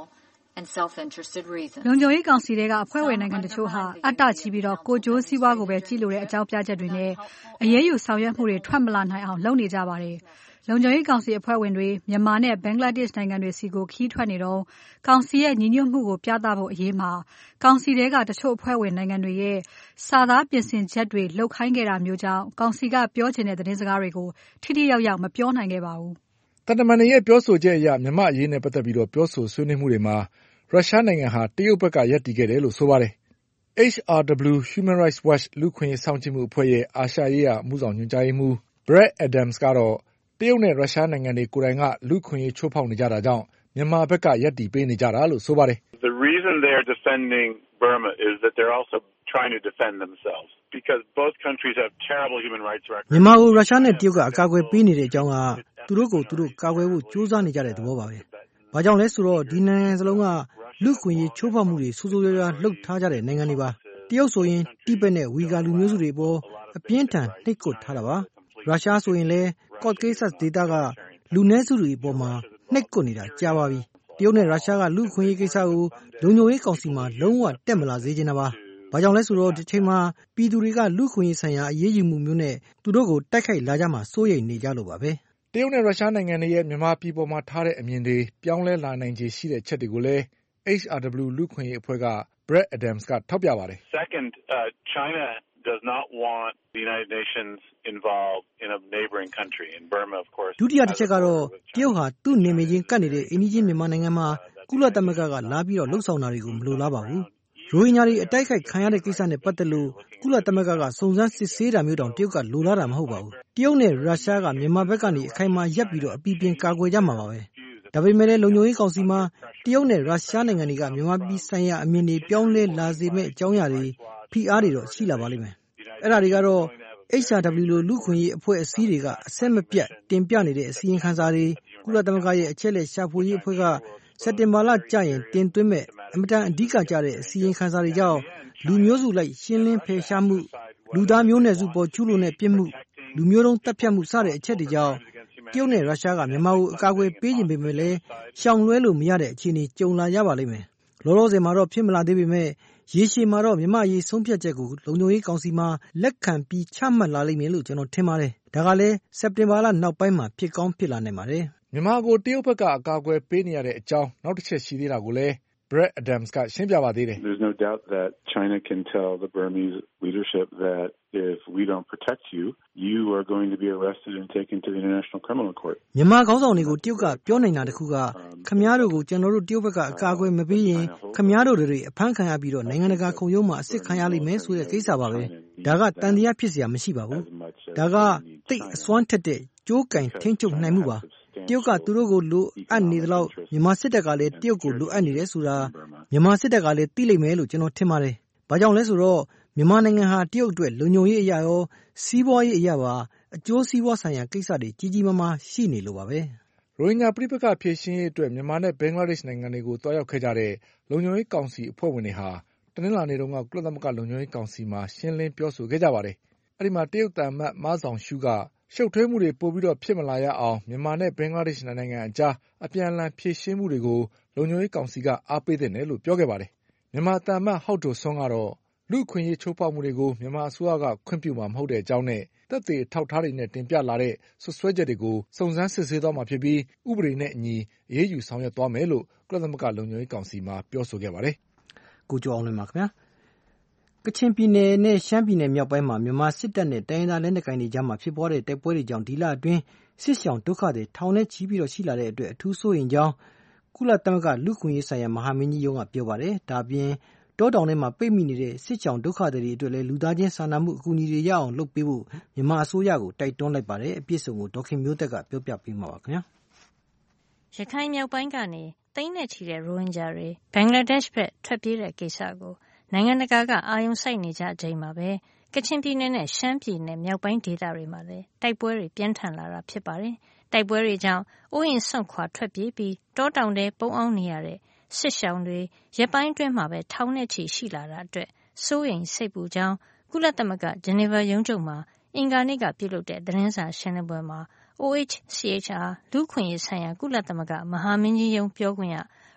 လုံခြုံရေးကောင်စီတွေကအဖွဲ့ဝင်နိုင်ငံတချို့ဟာအတ္တကြီးပြီးတော့ကိုကြိုးစည်းဝါးကိုပဲကြည့်လို့တဲ့အကြောင်းပြချက်တွေနဲ့အရေးယူဆောင်ရွက်မှုတွေထွက်မလာနိုင်အောင်လုပ်နေကြပါတယ်။လုံခြုံရေးကောင်စီအဖွဲ့ဝင်တွေမြန်မာနဲ့ဘင်္ဂလားဒေ့ရှ်နိုင်ငံတွေစီကိုခီးထွက်နေတော့ကောင်စီရဲ့ညီညွတ်မှုကိုပြသဖို့အရေးမှာကောင်စီတွေကတချို့အဖွဲ့ဝင်နိုင်ငံတွေရဲ့စာသားပြင်ဆင်ချက်တွေလှုပ်ခိုင်းခဲ့တာမျိုးကြောင့်ကောင်စီကပြောချင်တဲ့သတင်းစကားတွေကိုထိထိရောက်ရောက်မပြောနိုင်ခဲ့ပါဘူး။တန်တမန်ရဲ့ပြောဆိုချက်အရမြန်မာအရေးနဲ့ပတ်သက်ပြီးတော့ပြောဆိုဆွေးနွေးမှုတွေမှာရုရှားနိုင်ငံဟာတရုတ်ဘက်ကရပ်တည်ခဲ့တယ်လို့ဆိုပါတယ်။ H R W Human Rights Watch လူ့အခွင့်အရေးစောင့်ကြည့်မှုအဖွဲ့ရဲ့အာရှရေးရာအမှုဆောင်ညွှန်ကြားရေးမှူး Brad Adams ကတော့တရုတ်နဲ့ရုရှားနိုင်ငံတွေကိုယ်တိုင်ကလူ့အခွင့်အရေးချိုးဖောက်နေကြတာကြောင့်မြန်မာဘက်ကရပ်တည်ပေးနေကြတာလို့ဆိုပါတယ်။ The reason they're defending Burma is that they're also trying to defend themselves because both countries have terrible human rights records. မြန်မာကိုရုရှားနဲ့တရုတ်ကအကာအကွယ်ပေးနေတဲ့အကြောင်းကသူတို့ကိုသူတို့ကာကွယ်ဖို့ကြိုးစားနေကြတဲ့သဘောပါပဲ။ဘာကြောင့်လဲဆိုတော့ဒီနိုင်ငံစလုံးကလူ့အခွင့်အရေးချိုးဖောက်မှုတွေဆိုးဆိုးရွားရွားလှုပ်ထားကြတဲ့နိုင်ငံတွေပါ။တရုတ်ဆိုရင်တိဘက်နဲ့ဝီဂါလူမျိုးစုတွေပေါ်အပြင်းထန်နှိပ်ကွပ်ထားတာပါ။ရုရှားဆိုရင်လည်းကော့ကေးဆတ်ဒေသကလူနည်းစုတွေပေါ်မှာနှိပ်ကွပ်နေတာကြာပါပြီ။တရုတ်နဲ့ရုရှားကလူ့အခွင့်အရေးကိစ္စကိုလုံခြုံရေးကောင်စီမှာလုံးဝတက်မလာစေချင်တာပါ။ဘာကြောင့်လဲဆိုတော့ဒီချိန်မှာပြည်သူတွေကလူ့အခွင့်အရေးဆိုင်ရာအရေးယူမှုမျိုးနဲ့သူတို့ကိုတိုက်ခိုက်လာကြမှာစိုးရိမ်နေကြလို့ပါပဲ။တရုတ်နဲ့ရုရှားနိုင်ငံတွေရဲ့မြန်မာပြည်ပေါ်မှာထားတဲ့အမြင်တွေပြောင်းလဲလာနိုင်ခြေရှိတဲ့ချက်တွေကိုလည်းH R W လူ့အခွင့်အရေးအဖွဲ့က Brad Adams ကထောက်ပြပါတယ်။ Second, uh, China does not want the United Nations involved in a neighboring country in Burma of course. ဒုတိယတစ်ချက်ကတော့တရုတ်ဟာသူ့နေမချင်းကပ်နေတဲ့အိန္ဒိယမြန်မာနိုင်ငံမှာကုလသမဂ္ဂကလာပြီးတော့လှုပ်ဆောင်တာတွေကိုမလိုလားပါဘူး။ရိုဟင်ဂျာတွေအတိုက်ခိုက်ခံရတဲ့ကိစ္စနဲ့ပတ်သက်လို့ကုလသမဂ္ဂကစုံစမ်းစစ်ဆေးတာမျိုးတောင်တရုတ်ကလိုလားတာမဟုတ်ပါဘူး။တရုတ်နဲ့ရုရှားကမြန်မာဘက်ကနေအခိုင်အမာရပ်ပြီးတော့အပြင်းပြင်းကာကွယ်ကြမှာပါပဲ။ဒါပေမဲ့လည်းလုံခြုံရေးကောင်စီမှာတရုတ်နဲ့ရုရှားနိုင်ငံတွေကမြန်မာပြည်ဆိုင်ရာအမြင်တွေပြောင်းလဲလာစေမဲ့အကြောင်းအရာတွေဖိအားတွေတော့ရှိလာပါလိမ့်မယ်။အဲ့ဒါတွေကတော့ H R W လိုလူ့အခွင့်အရေးအဖွဲ့အစည်းတွေကအဆက်မပြတ်တင်ပြနေတဲ့အစည်းအဝေးခန်းစာတွေကုလသမဂ္ဂရဲ့အချက်လက်ရှာဖွေရေးအဖွဲ့ကစက်တင်ဘာလကြာရင်တင်သွင်းမဲ့အမတန်အဓိကကျတဲ့အစည်းအဝေးခန်းစာတွေကြောင့်လူမျိုးစုလိုက်ရှင်းလင်းဖယ်ရှားမှုလူသားမျိုးနွယ်စုပေါ်ကျူးလွန်တဲ့ပြစ်မှုလူမျိုးတုံးတပ်ဖြတ်မှုစတဲ့အချက်တွေကြောင့်တရုတ်နဲ့ရုရှားကမြန်မာကိုအကာအကွယ်ပေးခြင်းပေမဲ့လည်းရှောင်လွှဲလို့မရတဲ့အခြေအနေကြုံလာရပါလိမ့်မယ်။လောလောဆယ်မှာတော့ဖြစ်မလာသေးပေမဲ့ရေရှည်မှာတော့မြန်မာရေးဆုံးဖြတ်ချက်ကိုလုံခြုံရေးကောင်စီမှာလက်ခံပြီးချမှတ်လာလိမ့်မယ်လို့ကျွန်တော်ထင်ပါတယ်။ဒါကလည်းစက်တင်ဘာလနောက်ပိုင်းမှာဖြစ်ကောင်းဖြစ်လာနိုင်ပါတယ်။မြန်မာကိုတရုတ်ဘက်ကအကာအကွယ်ပေးနေရတဲ့အကြောင်းနောက်တစ်ချက်ရှိသေးတာကိုလည်းBrad Adams ကရှင်းပြပါသေးတယ်။ There's no doubt that China can tell the Burmese leadership that if we don't protect you, you are going to be arrested and taken to the International Criminal Court. မြန်မာခေါင်းဆောင်တွေကိုတရုတ်ကပြောနေတာတခုကခမည်းတော်ကိုကျွန်တော်တို့တရုတ်ဘက်ကအကာအကွယ်မပေးရင်ခမည်းတော်တွေအဖမ်းခံရပြီးတော့နိုင်ငံတကာခုံရုံးမှာအစစ်ခံရလိမ့်မယ်ဆိုတဲ့ကိစ္စပါပဲ။ဒါကတန်တရားဖြစ်เสียမရှိပါဘူး။ဒါကတိတ်အစွမ်းထက်တဲ့ကြိုးကင်ထိန်းချုပ်နိုင်မှုပါ။တရုတ်ကသူတို့ကိုလိုအပ်နေသလောက်မြန်မာစစ်တပ်ကလည်းတရုတ်ကိုလိုအပ်နေတယ်ဆိုတာမြန်မာစစ်တပ်ကလည်းသိလိမ့်မယ်လို့ကျွန်တော်ထင်ပါတယ်။ဘာကြောင့်လဲဆိုတော့မြန်မာနိုင်ငံဟာတရုတ်အတွက်လုံခြုံရေးအရာရောစီးပွားရေးအရာပါအကျိုးစီးပွားဆိုင်ရာကိစ္စတွေကြီးကြီးမားမားရှိနေလို့ပါပဲ။ရိုဟင်ဂျာပြည်ပကဖြည့်ရှင်းရေးအတွက်မြန်မာနဲ့ဘင်္ဂလားဒေ့ရှ်နိုင်ငံတွေကိုတွားရောက်ခဲ့ကြတဲ့လုံခြုံရေးကောင်စီအဖွဲ့ဝင်တွေဟာတနင်္လာနေ့တုန်းကကုလသမဂ္ဂလုံခြုံရေးကောင်စီမှာရှင်းလင်းပြောဆိုခဲ့ကြပါတယ်။အဲဒီမှာတရုတ်တန်မတ်မဆောင်ရှုကရှုပ်ထွေးမှုတွေပိုပြီးတော့ဖြစ်မလာရအောင်မြန်မာနဲ့ဘင်္ဂလားဒေ့ရှ်နိုင်ငံအကြားအပြန်အလှန်ဖြည့်ရှင်းမှုတွေကိုလုံခြုံရေးကောင်စီကအားပေးတဲ့နယ်လို့ပြောခဲ့ပါတယ်။မြန်မာတန်မတ်ဟောက်တိုဆွန်းကတော့လူ့အခွင့်အရေးချိုးဖောက်မှုတွေကိုမြန်မာအစိုးရကခွင့်ပြုမှာမဟုတ်တဲ့အကြောင်းနဲ့သက်သေထောက်ထားတွေနဲ့တင်ပြလာတဲ့ဆွဆွဲချက်တွေကိုစုံစမ်းစစ်ဆေးသွားမှာဖြစ်ပြီးဥပဒေနဲ့အညီအရေးယူဆောင်ရွက်သွားမယ်လို့ကုလသမဂ္ဂလုံခြုံရေးကောင်စီမှာပြောဆိုခဲ့ပါတယ်။ကိုကျော်အောင်လွင်ပါခင်ဗျာ။ကချင်ပြည်နယ်နဲ့ရှမ်းပြည်နယ်မြောက်ပိုင်းမှာမြန်မာစစ်တပ်နဲ့တိုင်းရင်းသားလက်နက်ကိုင်တွေကြားမှာဖြစ်ပွားတဲ့တိုက်ပွဲတွေကြောင့်ဒီလအတွင်းစစ်ရှောင်ဒုက္ခတွေထောင်နဲ့ချီပြီးတော့ရှိလာတဲ့အတွက်အထူးစိုးရိမ်ကြောင်းကုလသမဂ္ဂလူ့အခွင့်အရေးဆိုင်ရာမဟာမင်းကြီးရုံးကပြောပါတယ်။ဒါပြင်တောတောင်ထဲမှာပိတ်မိနေတဲ့စစ်ရှောင်ဒုက္ခတွေအတွက်လည်းလူသားချင်းစာနာမှုအကူအညီတွေရအောင်လုပ်ပေးဖို့မြန်မာအစိုးရကိုတိုက်တွန်းလိုက်ပါတယ်။အပြည့်စုံကိုဒေါခင်မျိုးသက်ကပြောပြပေးမှာပါခင်ဗျာ။ရခိုင်မြောက်ပိုင်းကနေသိန်းနဲ့ချီတဲ့ရိုဟင်ဂျာတွေဘင်္ဂလားဒေ့ရှ်ဘက်ထွက်ပြေးတဲ့ကိစ္စကိုနိုင်ငံတကာကအာရုံစိုက်နေကြချိန်မှာပဲကချင်ပြည်နယ်နဲ့ရှမ်းပြည်နယ်မြောက်ပိုင်းဒေသတွေမှာလည်းတိုက်ပွဲတွေပြင်းထန်လာတာဖြစ်ပါတယ်။တိုက်ပွဲတွေကြောင့်အိုးအိမ်စွန့်ခွာထွက်ပြေးပြီးတောတောင်ထဲပုန်းအောင်းနေရတဲ့စစ်ရှောင်တွေရက်ပိုင်းအတွင်းမှာပဲထောင်နဲ့ချီရှိလာတာအတွက်စိုးရိမ်စိတ်ပူကြောင်းကုလသမဂ္ဂဂျနီဗာရုံးချုပ်မှာအင်္ဂါနေ့ကပြုလုပ်တဲ့သတင်းစာရှင်းလင်းပွဲမှာ O H C H R လူ့အခွင့်အရေးဆိုင်ရာကုလသမဂ္ဂမဟာမင်းကြီးရုံးပြောခွင့်ရ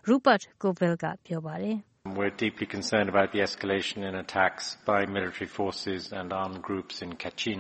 Rupert Colville ကပြောပါတယ်။ We're deeply concerned about the escalation in attacks by military forces and armed groups in Kachin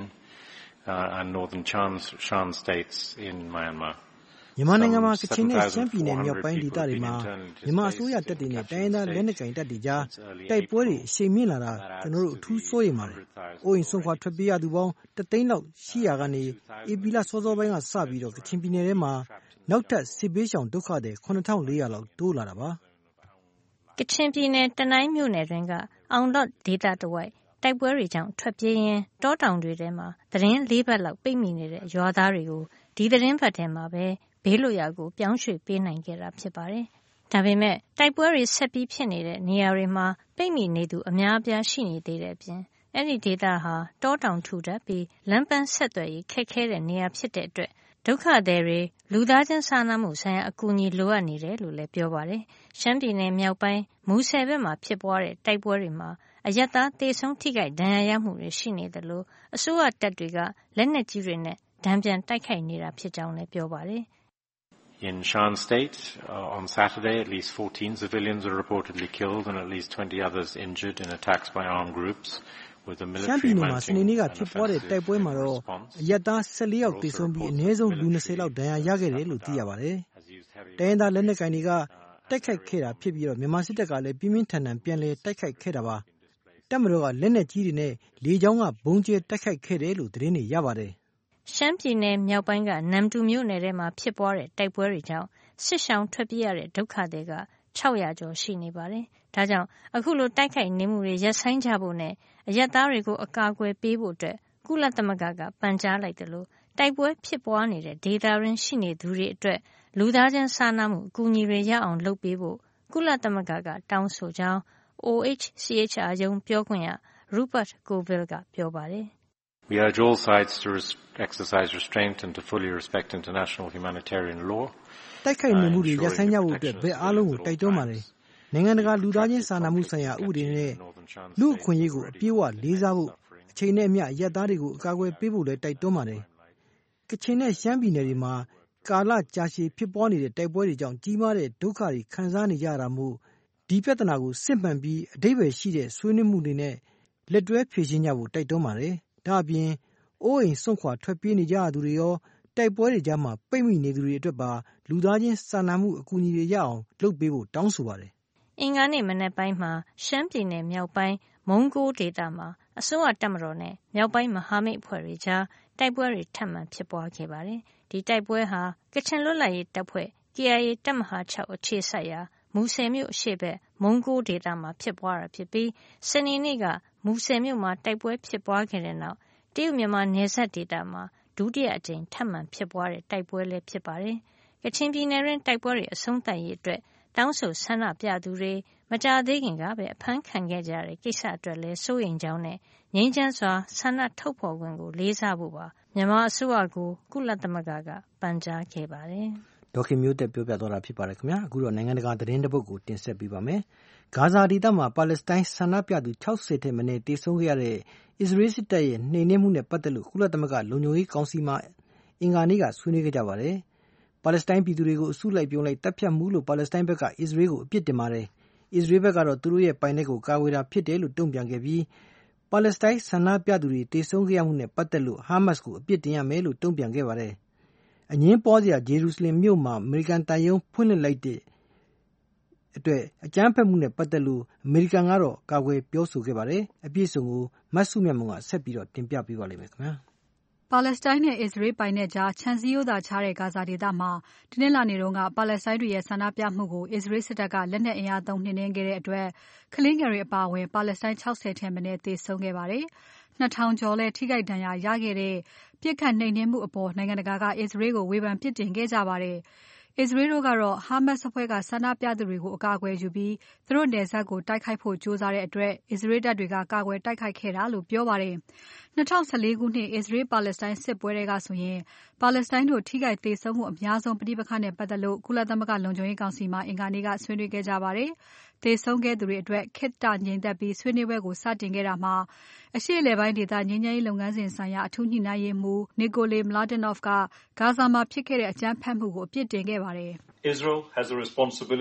uh, and northern Shan, Shan states in Myanmar. မြန်မာနိုင်ငံမှာကချင်နဲ့ရှမ်းပြည်နယ်မြောက်ပိုင်းဒေသတွေမှာမြန်မာအစိုးရတပ်တွေနဲ့တိုင်းရင်းသားလက်နက်ကိုင်တပ်တွေကြားတိုက်ပွဲတွေအရှိန်မြင့်လာတာကျွန်တော်တို့အထူးစိုးရိမ်ပါတယ်။အိုးအိမ်ဆွန့်ခွာထွက်ပြေးရသူပေါင်းတသိန်းလောက်ရှိရာကနေဧပြီလစောစောပိုင်းကစပြီးတော့ကချင်ပြည်နယ်ထဲမှာနောက်ထပ်စစ်ဘေးရှောင်ဒုက္ခသည်ခုနှစ်ထောင်လေးရာလောက်တိုးလာတာပါ။ကချင်ပြည်နယ်တနိုင်းမြို့နယ်တွင်ကအောင်လော့ဒေသတဝိုက်တိုက်ပွဲတွေကြောင့်ထွက်ပြေးရင်းတောတောင်တွေထဲမှာသတင်းလေးပတ်လောက်ပိတ်မိနေတဲ့ရွာသားတွေကိုဒီသတင်းပတ်ထဲမှာပဲဘေးလွတ်ရာကိုပြောင်းရွှေ့ပေးနိုင်ခဲ့တာဖြစ်ပါတယ်။ဒါပေမဲ့တိုက်ပွဲတွေဆက်ပြီးဖြစ်နေတဲ့နေရာတွေမှာပိတ်မိနေသူအများအပြားရှိနေသေးတဲ့အပြင်အဲ့ဒီဒေသဟာတောတောင်ထူထပ်ပြီးလမ်းပန်းဆက်သွယ်ရေးခက်ခဲတဲ့နေရာဖြစ်တဲ့အတွက်ဒုက္ခသည်တွေလူသားချင်းစာနာမှုဆိုင်ရာအကူအညီလိုအပ်နေတယ်လို့လည်းပြောပါတယ်။ရှမ်းပြည်နယ်မြောက်ပိုင်းမူဆယ်ဘက်မှာဖြစ်ပွားတဲ့တိုက်ပွဲတွေမှာအရပ်သားသေဆုံးထိခိုက်ဒဏ်ရာရမှုတွေရှိနေတယ်လို့အစိုးရတပ်တွေကလက်နက်ကြီးတွေနဲ့ဒဏ်ပြန်တိုက်ခိုက်နေတာဖြစ်ကြောင်းလည်းပြောပါတယ်။ In Shan State, uh, on Saturday, at least fourteen civilians were reportedly killed and at least twenty others injured in attacks by armed groups, with the military mounting an offensive response. အရပ်သား၁၄ယောက်သေဆုံးပြီးအနည်းဆုံးလူ၂၀လောက်ဒဏ်ရာရခဲ့တယ်လို့သိရပါတယ်။တိုင်းဒေသလက်နက်ကိုင်တွေကတိုက်ခိုက်ခဲ့တာဖြစ်ပြီးတော့မြန်မာစစ်တပ်ကလည်းပြင်းပြင်းထန်ထန်ပြန်လည်တိုက်ခိုက်ခဲ့တာပါ။တပ်မတော်ကလက်နက်ကြီးတွေနဲ့လေကြောင်းကဘုံကျဲတိုက်ခိုက်ခဲ့တယ်လို့သတင်းတွေရပါတယ်။ရှမ်းပြည်နယ်မြောက်ပိုင်းကနမ်တူမြို့နယ်ထဲမှာဖြစ်ပွားတဲ့တိုက်ပွဲတွေကြောင့်စစ်ရှောင်ထွက်ပြေးရတဲ့ဒုက္ခသည်က၆ရာကျော်ရှိနေပါတယ်။ဒါကြောင့်အခုလိုတိုက်ခိုက်နေမှုတွေရပ်ဆိုင်းကြဖို့နဲ့အရပ်သားတွေကိုအကာအကွယ်ပေးဖို့အတွက်ကုလသမဂ္ဂကပန်ကြားလိုက်တယ်လို့တိုက်ပွဲဖြစ်ပွားနေတဲ့ဒေသရင်းရှိနေသူတွေအတွက်လူသားချင်းစာနာမှုအကူအညီတွေရအောင်လုပ်ပေးဖို့ကုလသမဂ္ဂကတောင်းဆိုကြောင်း O H C H R ရုံးပြောခွင့်ရ Rupert Colville ကပြောပါတယ်။ We urge all sides to exercise restraint and to fully respect international humanitarian law. တိုက်ခိုက်နေမှုတွေရပ်ဆိုင်းကြဖို့အတွက်ဘယ်အားလုံးကိုတိုက်တွန်းပါတယ်။နိုင်ငံတကာလူသားချင်းစာနာမှုဆိုင်ရာဥပဒေနဲ့လူ့အခွင့်အရေးကိုအပြည့်အဝလေးစားဖို့အချိန်နဲ့အမျှရပ်သားတွေကိုအကာအကွယ်ပေးဖို့လည်းတိုက်တွန်းပါတယ်။ကချင်နဲ့ရှမ်းပြည်နယ်တွေမှာကာလကြာရှည်ဖြစ်ပွားနေတဲ့တိုက်ပွဲတွေကြောင့်ကြီးမားတဲ့ဒုက္ခတွေခံစားနေကြရတာမို့ဒီပြဿနာကိုစစ်မှန်ပြီးအဓိပ္ပာယ်ရှိတဲ့ဆွေးနွေးမှုတွေနဲ့လက်တွဲဖြေရှင်းကြဖို့တိုက်တွန်းပါတယ်။ဒါအပြင်အိုးအိမ်စွန့်ခွာထွက်ပြေးနေကြရသူတွေရောတိုက်ပွဲတွေကြားမှာပိတ်မိနေသူတွေအတွက်ပါလူသားချင်းစာနာမှုအကူအညီတွေရအောင်လုပ်ပေးဖို့တောင်းဆိုပါတယ်။အင်္ဂါနေ့မနက်ပိုင်းမှာရှမ်းပြည်နယ်မြောက်ပိုင်းမုံကိုဒေသမှာအစိုးရတပ်မတော်နဲ့မြောက်ပိုင်းမဟာမိတ်အဖွဲ့တွေကြားတိုက်ပွဲတွေထပ်မံဖြစ်ပွားခဲ့ပါတယ်။ဒီတိုက်ပွဲဟာကချင်လွတ်လပ်ရေးတပ်ဖွဲ့ K I A တပ်မဟာ၆အခြေစိုက်ရာမူဆယ်မြို့အရှေ့ဘက်မုံကိုဒေသမှာဖြစ်ပွားတာဖြစ်ပြီးစနေနေ့ကမူဆယ်မြို့မှာတိုက်ပွဲဖြစ်ပွားခဲ့တဲ့နောက်တရုတ်မြန်မာနယ်စပ်ဒေသမှာဒုတိယအကြိမ်ထပ်မံဖြစ်ပွားတဲ့တိုက်ပွဲလည်းဖြစ်ပါတယ်။ကချင်ပြည်နယ်တွင်တိုက်ပွဲတွေအဆုံးသတ်ရေးအတွက်တောင်းဆိုဆန္ဒပြသူတွေမကြာသေးခင်ကပဲအဖမ်းခံခဲ့ကြတဲ့ကိစ္စအတွက်လည်းစိုးရိမ်ကြောင်းနဲ့ငြိမ်းချမ်းစွာဆန္ဒထုတ်ဖော်ခွင့်ကိုလေးစားဖို့ပါမြန်မာအစိုးရကိုကုလသမဂ္ဂကပန်ကြားခဲ့ပါတယ်။ဒေါခင်မျိုးသက်ပြောပြသွားတာဖြစ်ပါတယ်ခင်ဗျာ။အခုတော့နိုင်ငံတကာသတင်းတစ်ပုဒ်ကိုတင်ဆက်ပေးပါမယ်။ဂါဇာဒေသမှာပါလက်စတိုင်းဆန္ဒပြသူ၆၀ထက်မနည်းတေဆုံးခဲ့ရတဲ့အစ္စရေးစစ်တပ်ရဲ့နှိမ်နင်းမှုနဲ့ပတ်သက်လို့ကုလသမဂ္ဂလုံခြုံရေးကောင်စီမှာအင်္ဂါနေ့ကဆွေးနွေးခဲ့ကြပါတယ်။ပါလက်စတိုင်းပြည်သူတွေကိုအစုလိုက်ပြုံလိုက်တပ်ဖြတ်မှုလို့ပါလက်စတိုင်းဘက်ကအစ္စရေးကိုအပြစ်တင်ပါတယ်။အစ္စရေးဘက်ကတော့သူတို့ရဲ့ပိုင်နက်ကိုကာဝေးတာဖြစ်တယ်လို့တုံ့ပြန်ခဲ့ပြီးပါလက်စတိုင်းဆန္ဒပြသူတွေတေဆုံးခဲ့ရမှုနဲ့ပတ်သက်လို့ဟာမတ်စ်ကိုအပြစ်တင်ရမယ်လို့တုံ့ပြန်ခဲ့ပါတယ်။အငင်းပွားစရာဂျေရုဆလင်မြို့မှာအမေရိကန်တပ်ရုံးဖွင့်လှစ်လိုက်တဲ့အတွက်အကြမ်းဖက်မှုနဲ့ပတ်သက်လို့အမေရိကန်ကတော့ကာကွယ်ပြောဆိုခဲ့ပါတယ်။အပြည့်အစုံကိုမတ်စုမြတ်မုံကဆက်ပြီးတော့တင်ပြပေးပါလိမ့်မယ်ခင်ဗျာ။ပါလက်စတိုင်းနဲ့အစ္စရေးပိုင်နက်ကြားခြံစည်းရိုးသာခြားတဲ့ဂါဇာဒေသမှာတနင်္လာနေ့တုန်းကပါလက်စတိုင်းတွေရဲ့ဆန္ဒပြမှုကိုအစ္စရေးစစ်တပ်ကလက်နက်အင်အားသုံးနှိမ်နင်းခဲ့တဲ့အတွက်ကလေးငယ်တွေအပါအဝင်ပါလက်စတိုင်း၆၀ထက်မနည်းသေဆုံးခဲ့ပါတယ်။နှစ်ထောင်ကျော်လဲထိခိုက်ဒဏ်ရာရခဲ့တဲ့ပြစ်ခတ်နှိမ်နင်းမှုအပေါ်နိုင်ငံတကာကအစ္စရေးကိုဝေဖန်ပြစ်တင်ခဲ့ကြပါတယ်။အစ္စရေးတို့ကတော့ဟာမတ်စ်အဖွဲ့ကဆန္ဒပြသူတွေကိုအကာအကွယ်ယူပြီးသူတို့နယ်စပ်ကိုတိုက်ခိုက်ဖို့ကြိုးစားတဲ့အတွက်အစ္စရေးတပ်တွေကကာကွယ်တိုက်ခိုက်ခဲ့တာလို့ပြောပါတယ်။၂၀၁၄ခုနှစ်အစ္စရေးပါလက်စတိုင်းစစ်ပွဲတွေကဆိုရင်ပါလက်စတိုင်းတို့ထိခိုက်သေဆုံးမှုအများဆုံးပဋိပက္ခနဲ့ပတ်သက်လို့ကုလသမဂ္ဂလုံခြုံရေးကောင်စီမှာအင်္ဂါနေ့ကဆွေးနွေးခဲ့ကြပါတယ်။သေဆုံးခဲ့သူတွေအတွက်ခေတ္တငြိမ်သက်ပြီးဆွေးနွေးပွဲကိုစတင်ခဲ့တာမှာအရှေ့အလယ်ပိုင်းဒေသငြိမ်းချမ်းရေးလုပ်ငန်းစဉ်ဆိုင်ရာအထူးညှိနှိုင်းရေးမှူး Nikolay Mladenov ကဂါဇာမှာဖြစ်ခဲ့တဲ့အကြမ်းဖက်မှုကိုအပြစ်တင်ခဲ့ပါတယ်။ Israel has a responsibility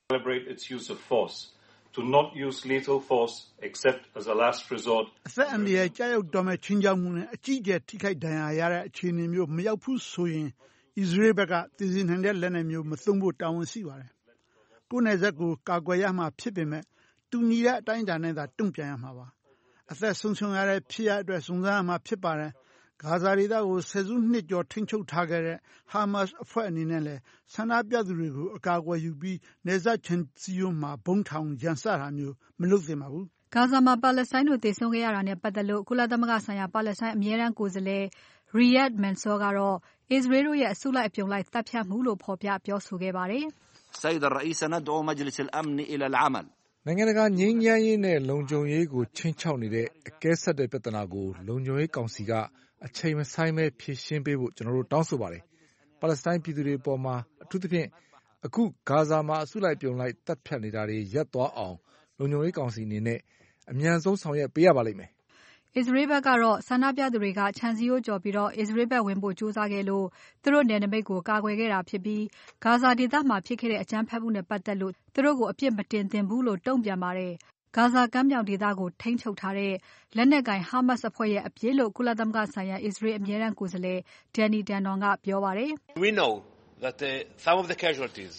Calibrate its use of force, to not use lethal force except as a last resort. အသက်အန္တရာယ်ကြောက်ရွံ့တော်မဲ့ချင်းချောက်မှုနဲ့အကြီးအကျယ်ထိခိုက်ဒဏ်ရာရတဲ့အခြေအနေမျိုးမရောက်ဘူးဆိုရင်အစ္စရေးဘက်ကတည်စီနိုင်တဲ့လက်နက်မျိုးမသုံးဖို့တာဝန်ရှိပါတယ်။ကိုယ်နယ်စပ်ကိုကာကွယ်ရမှာဖြစ်ပေမဲ့တူညီတဲ့အတိုင်းအတာနဲ့သာတုံ့ပြန်ရမှာပါ။အသက်ဆုံးရှုံးရတဲ့ဖြစ်ရအတွက်စုံစမ်းရမှာဖြစ်ပါတယ်။ဂါဇာဒေသကိုဆယ်စုနှစ်ကျော်ထိန်းချုပ်ထားခဲ့တဲ့ဟာမတ်စ်အဖွဲ့အနေနဲ့လည်းဆန္ဒပြသူတွေကိုအကာအကွယ်ယူပြီးနယ်စပ်ချင်းစီယုံမှာဘုံထောင်ရန်စတာမျိုးမလုပ်သင့်ပါဘူး။ဂါဇာမှာပါလက်စတိုင်းတို့တည်ဆုံခဲ့ရတာနဲ့ပတ်သက်လို့ကုလသမဂ္ဂဆိုင်ရာပါလက်စတိုင်းအမြဲတမ်းကိုယ်စားလှယ် Riyad Mansour ကတော့အစ္စရေးတို့ရဲ့အစုလိုက်အပြုံလိုက်တပ်ဖြတ်မှုလို့ဖော်ပြပြောဆိုခဲ့ပါတယ်။ Sayyid al-Rais nad'u Majlis al-Amn ila al-amal နိုင်ငံတကာငြိမ်းချမ်းရေးနဲ့လုံခြုံရေးကိုချင်းချောက်နေတဲ့အကဲဆက်တဲ့ပြဿနာကိုလုံခြုံရေးကောင်စီကအချိန်မဆိုင်ပဲဖြေရှင်းပေးဖို့ကျွန်တော်တို့တောင်းဆိုပါတယ်။ပါလက်စတိုင်းပြည်သူတွေပေါ်မှာအထူးသဖြင့်အခုဂါဇာမှာအစုလိုက်ပြုံလိုက်တပ်ဖြတ်နေတာတွေရပ်သွားအောင်လုံခြုံရေးကောင်စီအနေနဲ့အမြန်ဆုံးဆောင်ရွက်ပေးရပါလိမ့်မယ်။အစ္စရေးဘက်ကတော့ဆန္ဒပြသူတွေကခြံစည်းရိုးကျော်ပြီးတော့အစ္စရေးဘက်ဝင်ဖို့ကြိုးစားခဲ့လို့သူတို့နယ်နိမိတ်ကိုကာကွယ်ခဲ့တာဖြစ်ပြီးဂါဇာဒေသမှာဖြစ်ခဲ့တဲ့အကြမ်းဖက်မှုနဲ့ပတ်သက်လို့သူတို့ကိုအပြစ်မတင်သင့်ဘူးလို့တုံ့ပြန်ပါတယ်။ဂါဇာကမ်းမြောင်ဒေသကိုထိန်းချုပ်ထားတဲ့လက်နက်ကိုင်ဟာမတ်စ်အဖွဲ့ရဲ့အပြစ်လို့ကုလသမဂ္ဂဆိုင်ရာအစ္စရေးအမြဲတမ်းကိုယ်စားလှယ် Danny Danon ကပြောပါတယ်။ We know that the, some of the casualties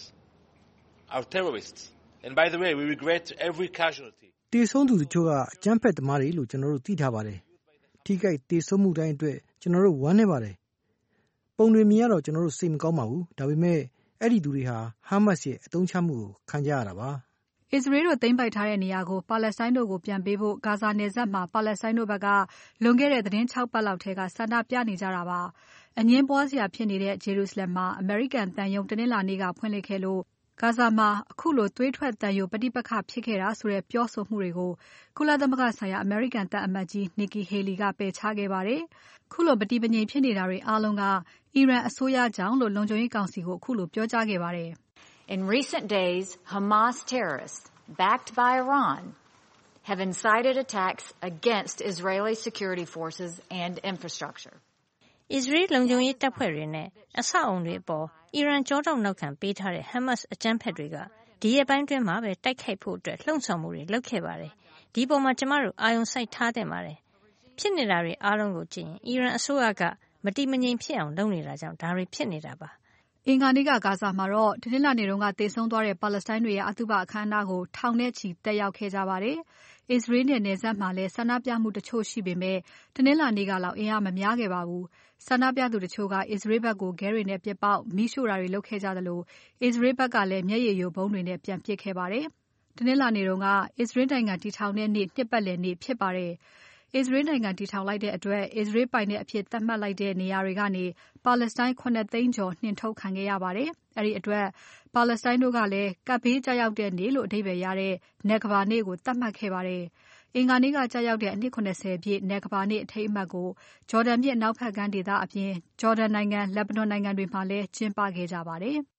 are terrorists. And by the way, we regret every casualty. တည်ဆုံးသူတချို့ကအကြမ်းဖက်သမားတွေလို့ကျွန်တော်တို့သိထားပါတယ်။ထိခိုက်တည်ဆုံးမှုတိုင်းအတွက်ကျွန်တော်တို့ဝမ်းနည်းပါတယ်။ပုံတွေမြင်ရတော့ကျွန်တော်တို့စိတ်မကောင်းပါဘူး။ဒါပေမဲ့အဲ့ဒီသူတွေဟာဟာမတ်စ်ရဲ့အသုံးချမှုကိုခံကြရတာပါ။အစ္စရေးတို့သိမ်းပိုက်ထားတဲ့နေရာကိုပါလက်စတိုင်းတို့ကိုပြန်ပေးဖို့ဂါဇာနယ်စပ်မှာပါလက်စတိုင်းတို့ဘက်ကလွန်ခဲ့တဲ့သတင်း၆ပတ်လောက်ထဲကဆန္ဒပြနေကြတာပါ။အငင်းပွားစရာဖြစ်နေတဲ့ဂျေရုဆလင်မှာအမေရိကန်တန်ယုံတနင်္လာနေ့ကဖွင့်လှစ်ခဲ့လို့ဂါဇာမှာအခုလိုသွေးထွက်တန်ယိုပဋိပက္ခဖြစ်ခဲ့တာဆိုတဲ့ပြောဆိုမှုတွေကိုကုလသမဂ္ဂဆိုင်ရာအမေရိကန်တပ်အမတ်ကြီး Nikki Haley ကပယ်ချခဲ့ပါတယ်။ခုလိုပဋိပငြိမ်ဖြစ်နေတာတွေအားလုံးကအီရန်အစိုးရကြောင့်လို့လုံခြုံရေးကောင်စီကိုအခုလိုပြောကြားခဲ့ပါတယ်။ In recent days, Hamas terrorists backed by Iran have incited attacks against Israeli security forces and infrastructure. အစ္စရေးလုံခြုံရေးတပ်ဖွဲ့တွေနဲ့အဆောက်အုံတွေအပေါ်အီရန်ကြောတောက်နောက်ခံပေးထားတဲ့ Hamas အကြမ်းဖက်တွေကဒီရက်ပိုင်းတွင်းမှာပဲတိုက်ခိုက်ဖို့အတွက်လှုံ့ဆော်မှုတွေလုပ်ခဲ့ပါတယ်။ဒီပေါ်မှာကျမတို့အာရုံစိုက်ထားသင့်ပါတယ်။ဖြစ်နေတာတွေအားလုံးကိုကြည့်ရင်အီရန်အစိုးရကမတည်မငြိမ်ဖြစ်အောင်လုပ်နေတာကြောင့်ဒါတွေဖြစ်နေတာပါ။အင်္ဂါနေ့ကဂါဇာမှာတော့တနင်္လာနေ့တုန်းကတေဆုံးသွားတဲ့ပါလက်စတိုင်းတွေရဲ့အသုဘအခမ်းအနားကိုထောင်နဲ့ချီတက်ရောက်ခဲ့ကြပါတယ်။အစ္စရေးနဲ့နယ်စပ်မှာလည်းဆန္ဒပြမှုတချို့ရှိပေမဲ့တနင်္လာနေ့ကလောက်အင်အားမများခဲ့ပါဘူး။ဆန္ဒပြသူတချို့ကအစ္စရေးဘက်ကိုဂဲတွေနဲ့ပစ်ပေါက်မိရှို့တာတွေလုပ်ခဲ့ကြသလိုအစ္စရေးဘက်ကလည်းမျက်ရည်ယိုဗုံးတွေနဲ့ပြန်ပစ်ခဲ့ပါတယ်။တနင်္လာနေ့တုန်းကအစ္စရေးနိုင်ငံတည်ထောင်တဲ့နေ့နှစ်ပတ်လည်နေ့ဖြစ်ပါတယ်။အစ္စရေးနိုင်ငံတည်ထောင်လိုက်တဲ့အတွက်အစ္စရေးပိုင်တဲ့အဖြစ်သတ်မှတ်လိုက်တဲ့နေရာတွေကနေပါလက်စတိုင်းခုနှစ်သိန်းကျော်နှင်ထုတ်ခံခဲ့ရပါတယ်။အဲဒီအတွက်ပါလက်စတိုင်းတို့ကလည်းကပ်ဘေးကြောက်ရောက်တဲ့နေ့လို့အဓိပ္ပာယ်ရတဲ့နယ်ကဘာနေ့ကိုသတ်မှတ်ခဲ့ပါတယ်။အင်္ဂါနေ့ကကြောက်ရောက်တဲ့အနှစ်၇၀ပြည့်နယ်ကဘာနေ့အထိမ်းအမှတ်ကိုဂျော်ဒန်မြစ်နောက်ဖက်ကမ်းဒေသအပြင်ဂျော်ဒန်နိုင်ငံ၊လက်ဘနွန်နိုင်ငံတွေမှာလည်းကျင်းပခဲ့ကြပါတယ်။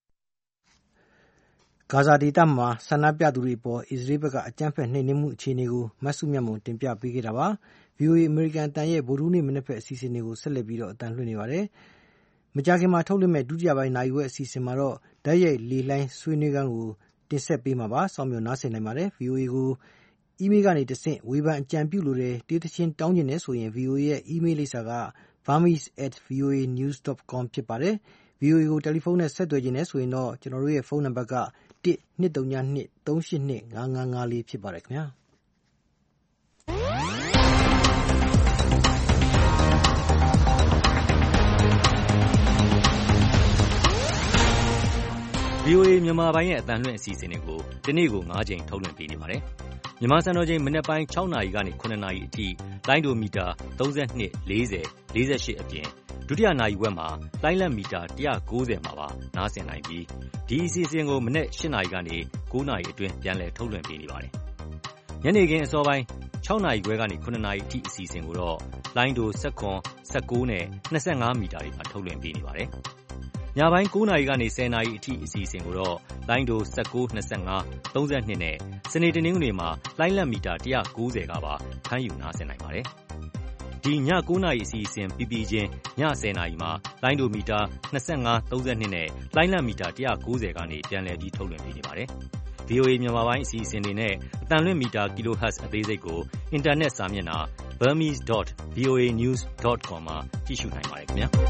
ဂါဇာဒေသမှာဆန္ဒပြသူတွေအပေါ်အစ္စရေးဘက်ကအကြမ်းဖက်နှိမ်နင်းမှုအခြေအနေကိုမဆုမြတ်မွန်တင်ပြပေးခဲ့တာပါ။ VOA အမေရိကန်အသံရဲ့ဗုဒ္ဓဟူးနေ့မနက်ဖက်အစီအစဉ်တွေကိုဆက်လက်ပြီးတော့အသံလွှင့်နေပါတယ်။မကြာခင်မှာထုတ်လွှင့်မဲ့ဒုတိယပိုင်းနိုင်ဝက်အစီအစဉ်မှာတော့ဓာတ်ရိုက်လေလိုင်းဆွေးနွေးခန်းကိုတင်ဆက်ပေးမှာပါ။စောင့်မျှော်နားဆင်နိုင်ပါတယ်။ VOA ကိုအီးမေးလ်ကနေတဆင့်ဝေဖန်အကြံပြုလိုတဲ့တေးသချင်းတောင်းကျင်နေဆိုရင် VOA ရဲ့အီးမေးလ်လိပ်စာက burmese at voa news dot com ဖြစ်ပါတယ်။ VOA ကိုတယ်လီဖုန်းနဲ့ဆက်သွယ်ခြင်းနဲ့ဆိုရင်တော့ကျွန်တော်တို့ရဲ့ဖုန်းနံပါတ်ကone two three two two three eight two five five fiveဖြစ်ပါတယ်ခင်ဗျာ။ VOA မြန်မာပိုင်းရဲ့အသံလွှင့်အစီအစဉ်တွေကိုဒီနေ့ကို၅ချိန်ထုတ်လွှင့်ပေးနေပါတယ်။မြန်မာစံတော်ချိန်မနက်ပိုင်း၆နာရီကနေ၇နာရီအထိလိုင်းဒိုမီတာ၃၂ ၄၀ ၄၈အပြင်ဒုတိယနာရီဝက်မှာလိုင်းလက်မီတာone ninetyမှာပါနားဆင်နိုင်ပြီးဒီအစီအစဉ်ကိုမနက်၈နာရီကနေ၉နာရီအတွင်းပြန်လည်ထုတ်လွှင့်ပေးနေပါတယ်။ညနေခင်းအစောပိုင်း၆နာရီခွဲကနေ၇နာရီအထိအစီအစဉ်ကိုတော့လိုင်းဒိုone one one nineနဲ့twenty-fiveမီတာတွေမှာထုတ်လွှင့်ပေးနေပါတယ်။ညပိုင်း၉နာရီကနေ၁၀နာရီအထိအစီအစဉ်ကိုတော့လိုင်းဒိုone nine two five thirty-twoနဲ့စနေတနင်္ဂနွေမှာလိုင်းလက်မီတာone ninetyကပါဖမ်းယူနားဆင်နိုင်ပါတယ်။ဒီညကိုးနာရီအစီအစဉ်ပြီးပြီးချင်းညဆယ်နာရီမှာလိုင်းဒိုမီတာ၂၅ ၃၂နဲ့လိုင်းလံမီတာ၁၉၀ကနေပြန်လည်ပြီးထုတ်လွှင့်ပေးနေပါတယ်။ ဗွီအိုအေ မြန်မာပိုင်းအစီအစဉ်တွေနဲ့အသံလွှင့်မီတာ kilohertz အသေးစိတ်ကိုအင်တာနက်စာမျက်နှာ burmese dot voa news dot com မှာကြည့်ရှုနိုင်ပါတယ်ခင်ဗျာ။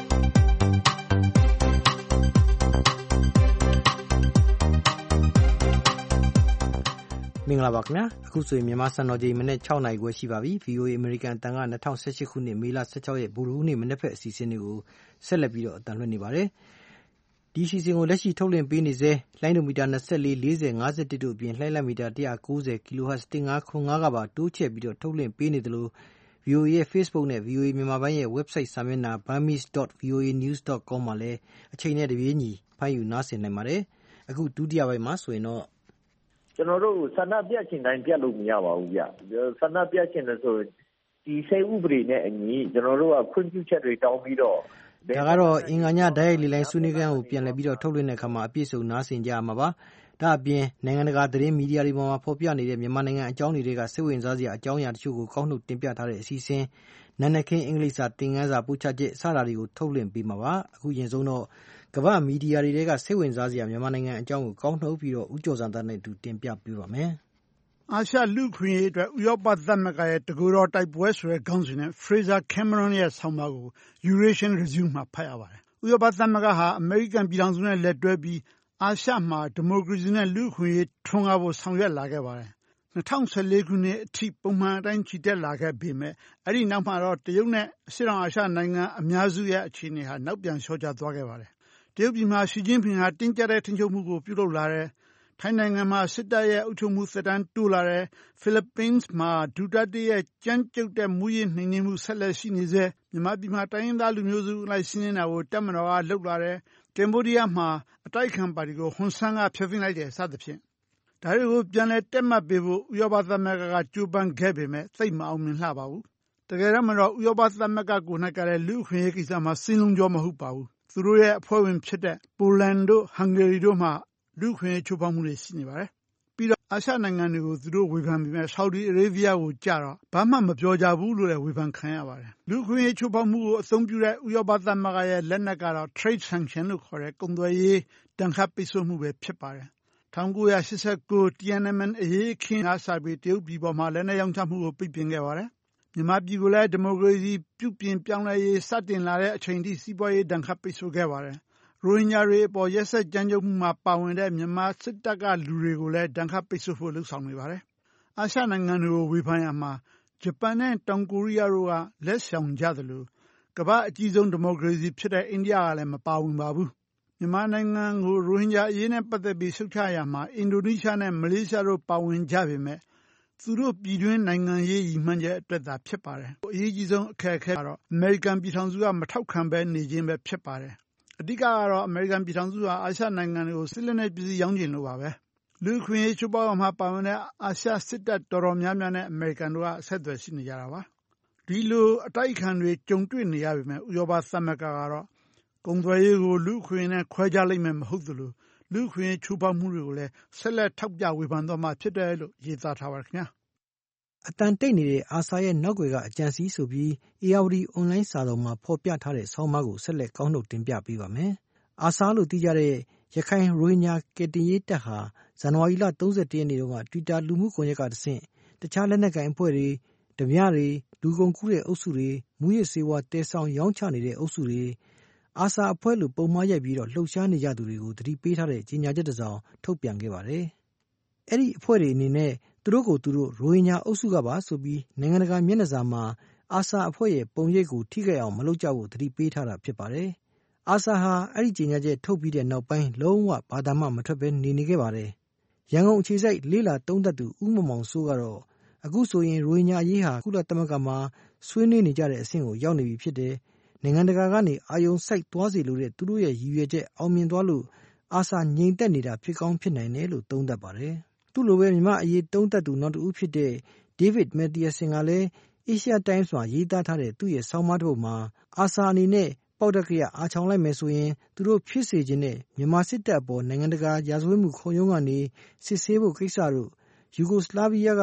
မင်္ဂလာပါခင်ဗျာအခုဆိုရင်မြန်မာစံတော်ချိန်မနေ့၆နာရီခွဲရှိပါပြီ ဗွီအိုအေ အမေရိကန်အသံက၂၀၁၈ခုနှစ်မေလ၁၆ရက်ဗုဒ္ဓဟူးနေ့မနေ့ဖက်အစီအစဉ်တွေကိုဆက်လက်ပြီးတော့အသံလွှင့်နေပါတယ်ဒီအစီအစဉ်ကိုလက်ရှိထုတ်လွှင့်ပေးနေစေလိုင်းဒိုမီတာ၂၄ ၄၀ ၅၁တို့အပြင်လှိုင်းလံမီတာ၁၉၀ kHz ၁၅၀၅ကပါတိုးချဲ့ပြီးတော့ထုတ်လွှင့်ပေးနေတယ်လို့ ဗွီအိုအေရဲ့ Facebook နဲ့ ဗွီအိုအေမြန်မာပိုင်းရဲ့ website စာမျက်နှာ burmese dot voa news dot com မှာလည်းအချိန်နဲ့တပြေးညီဖမ်းယူနားဆင်နိုင်ပါတယ်အခုဒုတိယပိုင်းမှာဆိုရင်တော့ကျွန်တော်တို့ဆန္ဒပြချင်တိုင်းပြတ်လို့မရပါဘူးဗျဆန္ဒပြချင်တယ်ဆိုဒီစိတ်ဥပဒေနဲ့အညီကျွန်တော်တို့ကခွင့်ပြုချက်တွေတောင်းပြီးတော့ဒါကတော့အင်္ဂါညဓာတ်ရိုက်လေလိုင်းဆွေးနွေးခန်းကိုပြန်လည်ပြီးတော့ထုတ်လွှင့်တဲ့အခါမှာအပြည့်စုံနားဆင်ကြရမှာပါဒါအပြင်နိုင်ငံတကာသတင်းမီဒီယာတွေပေါ်မှာဖော်ပြနေတဲ့မြန်မာနိုင်ငံအကြောင်းတွေကစိတ်ဝင်စားစရာအကြောင်းအရာတချို့ကိုကောက်နှုတ်တင်ပြထားတဲ့အစီအစဉ်နာနခင်အင်္ဂလိပ်စာသင်ခန်းစာပို့ချချက်စတာတွေကိုထုတ်လွှင့်ပေးမှာပါအခုရင်ဆုံးတော့ကမ္ဘာမီဒီယာတွေကစိတ်ဝင်စားစရာမြန်မာနိုင်ငံအကြောင်းကိုကောက်နှုတ်ပြီးတော့ဦးကျော်စံသားနဲ့အတူတင်ပြပေးပါမယ်အာရှလူ့ခွင့်ရေးအတွက်ဥရောပသမဂ္ဂရဲ့တကူတော်တိုက်ပွဲဆိုတဲ့ခေါင်းစဉ်နဲ့ Fraser Cameron ရဲ့ဆောင်းပါးကို Eurasian Review မှာဖတ်ရပါတယ်။ဥရောပသမဂ္ဂဟာအမေရိကန်ပြည်ထောင်စုနဲ့လက်တွဲပြီးအာရှမှာဒီမိုကရေစီနဲ့လူ့ခွင့်ရေးထွန်းကားဖို့ဆောင်ရွက်လာခဲ့ပါတယ်။၂၀၁၄ခုနှစ်အထိပုံမှန်အတိုင်းချီတက်လာခဲ့ပေမဲ့အဲ့ဒီနောက်မှာတော့တရုတ်နဲ့အရှေ့တောင်အာရှနိုင်ငံအများစုရဲ့အခြေအနေဟာနောက်ပြန်လျှော့ကျသွားခဲ့ပါတယ်။တရုတ်ပြည်မှာရှီကျင်းဖင်ဟာတင်းကျပ်တဲ့ထိန်းချုပ်မှုကိုပြုလုပ်လာတယ်။ထိုင်းနိုင်ငံမှာစစ်တပ်ရဲ့အုပ်ချုပ်မှုသက်တမ်းတိုးလာတယ်။ဖိလစ်ပင်းစ်မှာဒူတာတေရဲ့ကြမ်းကြုတ်တဲ့မူရင်းနှိမ်နင်းမှုဆက်လက်ရှိနေစေ။မြန်မာပြည်မှာတိုင်းရင်းသားလူမျိုးစုလိုက်ရှင်းနေတာကိုတပ်မတော်ကလှုပ်လာတယ်။ကမ်ဘောဒီးယားမှာအတိုက်ခံပါတီကိုဟွန်ဆန်းကဖျက်သိမ်းလိုက်တယ်စသဖြင့်ဒါတွေကိုပြန်လဲတက်မှတ်ပေးဖို့ဥရောပသမဂ္ဂကကြိုးပမ်းခဲ့ပေမဲ့သိပ်မအောင်မြင်လှပါဘူး။တကယ်တော့မတော့ဥရောပသမဂ္ဂကိုနိုင်ကြတဲ့လူ့အခွင့်အရေးကိစ္စမှာစင်းလုံးကြောမဟုတ်ပါဘူး။သူတို့ရဲ့အဖွဲ့ဝင်ဖြစ်တဲ့ပိုလန်တို့ဟန်ဂေရီတို့မှာလူ့အခွင့်အရေးချိုးဖောက်မှုတွေရှိနေပါတယ်။ပြီးတော့အာရှနိုင်ငံတွေကိုသူတို့ဝေဖန်ပြီးမဲ့ဆော်ဒီအာရေဗျကိုကြတော့ဘာမှမပြောကြဘူးလို့လည်းဝေဖန်ခံရပါတယ်။လူ့အခွင့်အရေးချိုးဖောက်မှုကိုအသုံးပြုတဲ့ဥရောပသမဂ္ဂရဲ့လက်နက်ကတော့ trade sanction လို့ခေါ်တဲ့ကုန်သွယ်ရေးတန်ခတ်ပိတ်ဆို့မှုပဲဖြစ်ပါတယ်။၁၉၈၉ Tiananmen အရေးအခင်းအားစပြီးတရုတ်ပြည်ပေါ်မှာလက်နက်ရောင်းချမှုကိုပိတ်ပင်ခဲ့ပါတယ်။မြန်မာပြည်ကိုလည်းဒီမိုကရေစီပြုပြင်ပြောင်းလဲရေးစတင်လာတဲ့အချိန်ထိစီးပွားရေးတန်ခတ်ပိတ်ဆို့ခဲ့ပါတယ်။ရိုဟင်ဂျာတွေအပေါ်ရက်စက်ကြမ်းကြုတ်မှုမှာပါဝင်တဲ့မြန်မာစစ်တပ်ကလူတွေကိုလည်းတန်ခတ်ပိတ်ဆို့ဖို့လှုံ့ဆော်နေပါတယ်။အာရှနိုင်ငံတွေကိုဝေဖန်ရမှာဂျပန်နဲ့တောင်ကိုရီးယားတို့ကလက်ဆောင်ကြသလိုကမ္ဘာအကြီးဆုံးဒီမိုကရေစီဖြစ်တဲ့အိန္ဒိယကလည်းမပါဝင်ပါဘူး။မြန်မာနိုင်ငံကိုရိုဟင်ဂျာအရေးနဲ့ပတ်သက်ပြီးရှုတ်ချရမှာအင်ဒိုနီးရှားနဲ့မလေးရှားတို့ပါဝင်ကြပေမဲ့သူတို့ပြည်တွင်းနိုင်ငံရေးရည်မှန်းချက်အတွက်သာဖြစ်ပါတယ်။အရေးကြီးဆုံးအခက်အခဲကတော့အမေရိကန်ပြည်ထောင်စုကမထောက်ခံဘဲနေခြင်းပဲဖြစ်ပါတယ်။အဓိကကတော့အမေရိကန်ပြည်ထောင်စုဟာအာရှနိုင်ငံတွေကိုစစ်လက်နက်ပစ္စည်းရောင်းချင်လို့ပါပဲ။လူ့အခွင့်အရေးချိုးဖောက်မှာပါဝင်တဲ့အာရှစစ်တပ်တော်တော်များများနဲ့အမေရိကန်တို့ကအဆက်အသွယ်ရှိနေကြတာပါ။ဒီလိုအတိုက်အခံတွေကြုံတွေ့နေရပေမဲ့ဥရောပသမဂ္ဂကတော့ကုန်သွယ်ရေးကိုလူ့အခွင့်အရေးနဲ့ခွဲခြားလိုက်မယ်မဟုတ်သလိုလူ့အခွင့်အရေးချိုးဖောက်မှုတွေကိုလည်းဆက်လက်ထောက်ပြဝေဖန်သွားမှာဖြစ်တယ်လို့ရေးသားထားပါခင်ဗျာအတန်တိတ်နေတဲ့အာဆာရဲ့နောက်ွယ်ကအကြံစီဆိုပြီးအေယာဝတီအွန်လိုင်းစာတော်မှာဖော်ပြထားတဲ့ဆောင်းပါးကိုဆက်လက်ကောက်နှုတ်တင်ပြပေးပါမယ်။အာဆာလို့သိကြတဲ့ရခိုင်ရိုဟင်ဂျာကယ်တင်ရေးတပ်ဟာဇန်နဝါရီလ၃၁ရက်နေ့တုန်းက Twitter လူမှုကွန်ရက်ကတဆင့်တခြားလက်နက်ကိုင်အဖွဲ့တွေဓမြတွေလူကုန်ကူးတဲ့အုပ်စုတွေမူရစ်ဆေးဝါးတဲဆောင်ရောင်းချနေတဲ့အုပ်စုတွေအာဆာအဖွဲ့လိုပုံမှားရိုက်ပြီးတော့လှုပ်ရှားနေကြသူတွေကိုသတိပေးထားတဲ့ကြေညာချက်တစ်စောင်ထုတ်ပြန်ခဲ့ပါတယ်။အဲ့ဒီအဖွဲ့တွေအနေနဲ့သူတို့ကိုသူတို့ရိုဟင်ဂျာအုပ်စုကပါဆိုပြီးနိုင်ငံတကာမျက်နှာစာမှာအာဆာအဖွဲ့ရဲ့ပုံရိပ်ကိုထိခိုက်အောင်မလုပ်ကြဖို့သတိပေးထားတာဖြစ်ပါတယ်။အာဆာဟာအဲ့ဒီကြေညာချက်ထုတ်ပြီးတဲ့နောက်ပိုင်းလုံးဝဘာသာမှမထွက်ဘဲနေနေခဲ့ပါတယ်။ရန်ကုန်အခြေစိုက်လေးလာသုံးသပ်သူဦးမောင်မောင်စိုးကတော့အခုဆိုရင်ရိုဟင်ဂျာအရေးဟာကုလသမဂ္ဂမှာဆွေးနွေးနေကြတဲ့အဆင့်ကိုရောက်နေပြီဖြစ်တယ်။နိုင်ငံတကာကနေအာယုံစိုက်သွားစေလိုတဲ့သူတို့ရဲ့ရည်ရွယ်ချက်အောင်မြင်သွားလို့အာဆာငြိမ်သက်နေတာဖြစ်ကောင်းဖြစ်နိုင်တယ်လို့သုံးသပ်ပါတယ်။သူ့လိုပဲမြန်မာအရေးသုံးသပ်သူနောက်တစ်ဦးဖြစ်တဲ့ David Mathiasen ကလည်း Asia Times မှာရေးသားထားတဲ့သူ့ရဲ့ဆောင်းပါးတစ်ပုဒ်မှာအာဆာအနေနဲ့ပေါက်တက်ကရအားချောင်းလိုက်မယ်ဆိုရင်သူတို့ဖြစ်စေခြင်းနဲ့မြန်မာစစ်တပ်အပေါ်နိုင်ငံတကာရာဇဝတ်မှုခုံရုံးကနေစစ်ဆေးဖို့ကိစ္စတို့ယူဂိုစလာဗီးယားက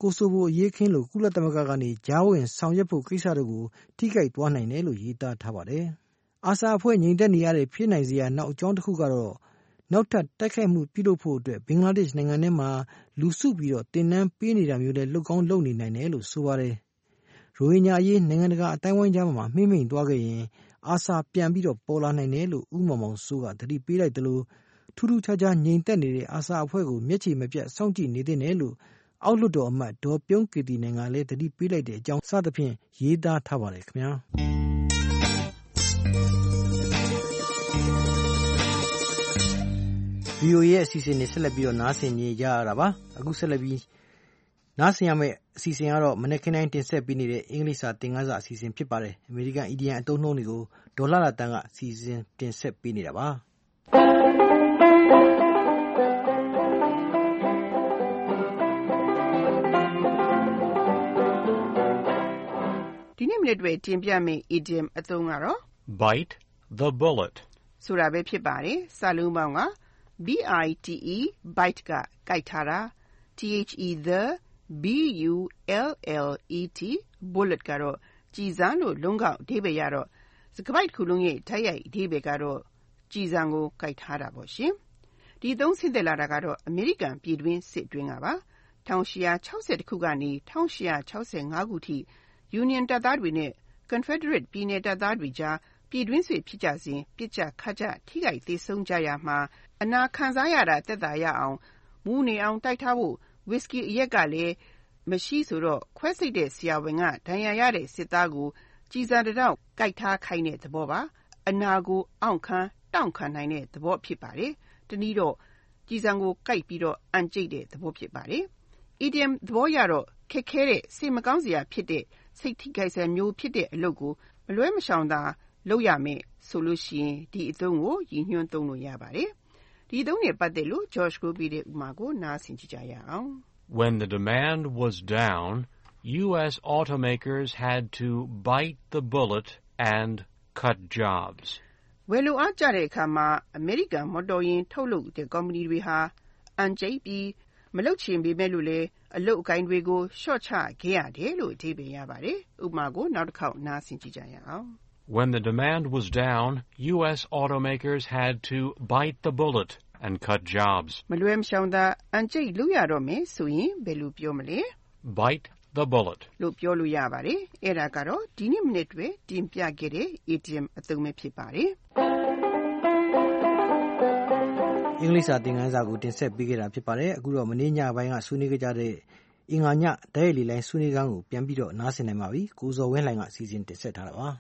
ကိုဆိုဗိုအရေးခင်းလိုကုလသမဂ္ဂကနေကြားဝင်ဆောင်ရွက်ဖို့ကိစ္စတို့ကိုထိခိုက်သွားနိုင်တယ်လို့ရေးသားထားပါတယ်။ အာဆာအဖွဲ့ငြိမ်သက်နေရတဲ့ဖြစ်နိုင်စရာနောက်အကြောင်းတစ်ခုကတော့နောက်ထပ်တိုက်ခိုက်မှုပြုလုပ်ဖို့အတွက်ဘင်္ဂလားဒေ့ရှ်နိုင်ငံထဲမှာလူစုပြီးတော့တင်နန်းပေးနေတာမျိုးလည်းလုပ်ကောင်းလုပ်နေနိုင်တယ်လို့ဆိုပါတယ်။ရိုဟင်ဂျာအရေးနိုင်ငံတကာအတိုင်းဝိုင်းကြားမှာမှိမ့်မိန်သွားခဲ့ရင်အာဆာပြန်ပြီးတော့ပေါ်လာနိုင်တယ်လို့ဦးမောင်မောင်စိုးကသတိပေးလိုက်တယ်လို့ထူးထူးခြားခြားငြိမ်သက်နေတဲ့အာဆာအဖွဲ့ကိုမျက်ခြေမပြတ်စောင့်ကြည့်နေတဲ့တယ်လို့အောက်လွှတ်တော်အမတ်ဒေါ်ပြုံးကေတီနိုင်ငံလည်းသတိပေးလိုက်တဲ့အကြောင်းစသဖြင့်ရေးသားထားပါတယ်ခင်ဗျာ။ဗီအိုအေ ရဲ့အစီအစဉ်တွေဆက်လက်ပြီးတော့နားဆင်နေကြရတာပါ။အခုဆက်လက်ပြီးနားဆင်ရမယ့်အစီအစဉ်ကတော့မနက်ခင်းတိုင်းတင်ဆက်ပေးနေတဲ့အင်္ဂလိပ်စာသင်ခန်းစာအစီအစဉ်ဖြစ်ပါတယ်။အမေရိကန်အီဒီယံအသုံးအနှုန်းတွေကိုဒေါ်လာလာတန်းကစီစဉ်တင်ဆက်ပေးနေတာပါ။ဒီနေ့မနေ့တွေတင်ပြမယ့် idiom အသုံးကတော့ bite the bullet ဆိုတာပဲဖြစ်ပါတယ်။စာလုံးပေါင်းကB I T E bite ကကိုက်ထားတာ T H E the B U L L E T bullet ကတော့ကြည်စံလို့လုံးကောက်အဓိပ္ပာယ်ရတော့စကားပိုက်တစ်ခုလုံးရဲ့တိုက်ရိုက်အဓိပ္ပာယ်ကတော့ကြည်စံကိုကိုက်ထားတာပေါ့ရှင်။ဒီသုံးဆင့်သက်လာတာကတော့အမေရိကန်ပြည်တွင်းစစ်အတွင်းကပါ။၁၈၆၁ခုကနေ၁၈၆၅ခုထိ Union တပ်သားတွေနဲ့ Confederate ပြည်နယ်တပ်သားတွေကြားပြည်တွင်းစစ်ဖြစ်ကြစဉ်ပြစ်ကြခတ်ကြထိခိုက်သေဆုံးကြရမှာအနာခံစားရတာသက်သာရအောင်မူးနေအောင်တိုက်ထားဖို့ဝစ်စကီအရက်ကလည်းမရှိဆိုတော့ခွဲစိတ်တဲ့ဆရာဝန်ကဒဏ်ရာရတဲ့စစ်သားကိုကြည်စံတတောက်ကိုက်ထားခိုင်းတဲ့သဘောပါအနာကိုအောင့်ခံတောင့်ခံနိုင်တဲ့သဘောဖြစ်ပါတယ်တနည်းတော့ကြည်စံကိုကိုက်ပြီးတော့အန်ကျိတ်တဲ့သဘောဖြစ်ပါတယ် idiom သဘောရတော့ခက်ခဲတဲ့စိတ်မကောင်းစရာဖြစ်တဲ့စိတ်ထိခိုက်စရာမျိုးဖြစ်တဲ့အလုပ်ကိုမလွဲမရှောင်သာလုပ်ရမယ်ဆိုလို့ရှိရင်ဒီအသုံးကိုရည်ညွှန်းသုံးလို့ရပါတယ်ဒီအသုံးနဲ့ပတ်သက်လို့ George ကိုပြတဲ့ဥပမာကိုနားဆင်ကြရအောင် When the demand was down, U S automakers had to bite the bullet and cut jobs. ဝယ်လိုအားကျတဲ့အခါမှာအမေရိကန်မော်တော်ယာဉ်ထုတ်လုပ်တဲ့ကုမ္ပဏီတွေဟာအန်ကျိတ်ပြီးမလုပ်ချင်ပေမဲ့လို့လေအလုပ်အကိုင်တွေကိုရှော့ချခဲ့ရတယ်လို့အဓိပ္ပာယ်ရပါတယ်ဥပမာကိုနောက်တစ်ခေါက်နားဆင်ကြရအောင် When the demand was down, U S automakers had to bite the bullet and cut jobs. မလွဲမရှောင်သာအန်ကျိတ်လုပ်ရတော့မယ်ဆိုရင်ဘယ်လိုပြောမလဲ Bite the bullet. လို့ပြောလို့ရပါတယ်။အဲ့ဒါကတော့ဒီနေ့မိနစ်တွေတင်ပြခဲ့တဲ့ idiom အသုံးပဲဖြစ်ပါတယ်။အင်္ဂလိပ်စာသင်ခန်းစာကိုတင်ဆက်ပေးခဲ့တာဖြစ်ပါတယ်။အခုတော့မနေ့ညပိုင်းကဆွေးနွေးကြတဲ့အင်္ဂါညဓာတ်ရိုက်လေလိုင်းဆွေးနွေးခန်းကိုပြန်ပြီးတော့နားဆင်နိုင်ပါပြီ။ကိုဇော်ဝင်းလှိုင်ကစီစဉ်တင်ဆက်ထားတာပါ။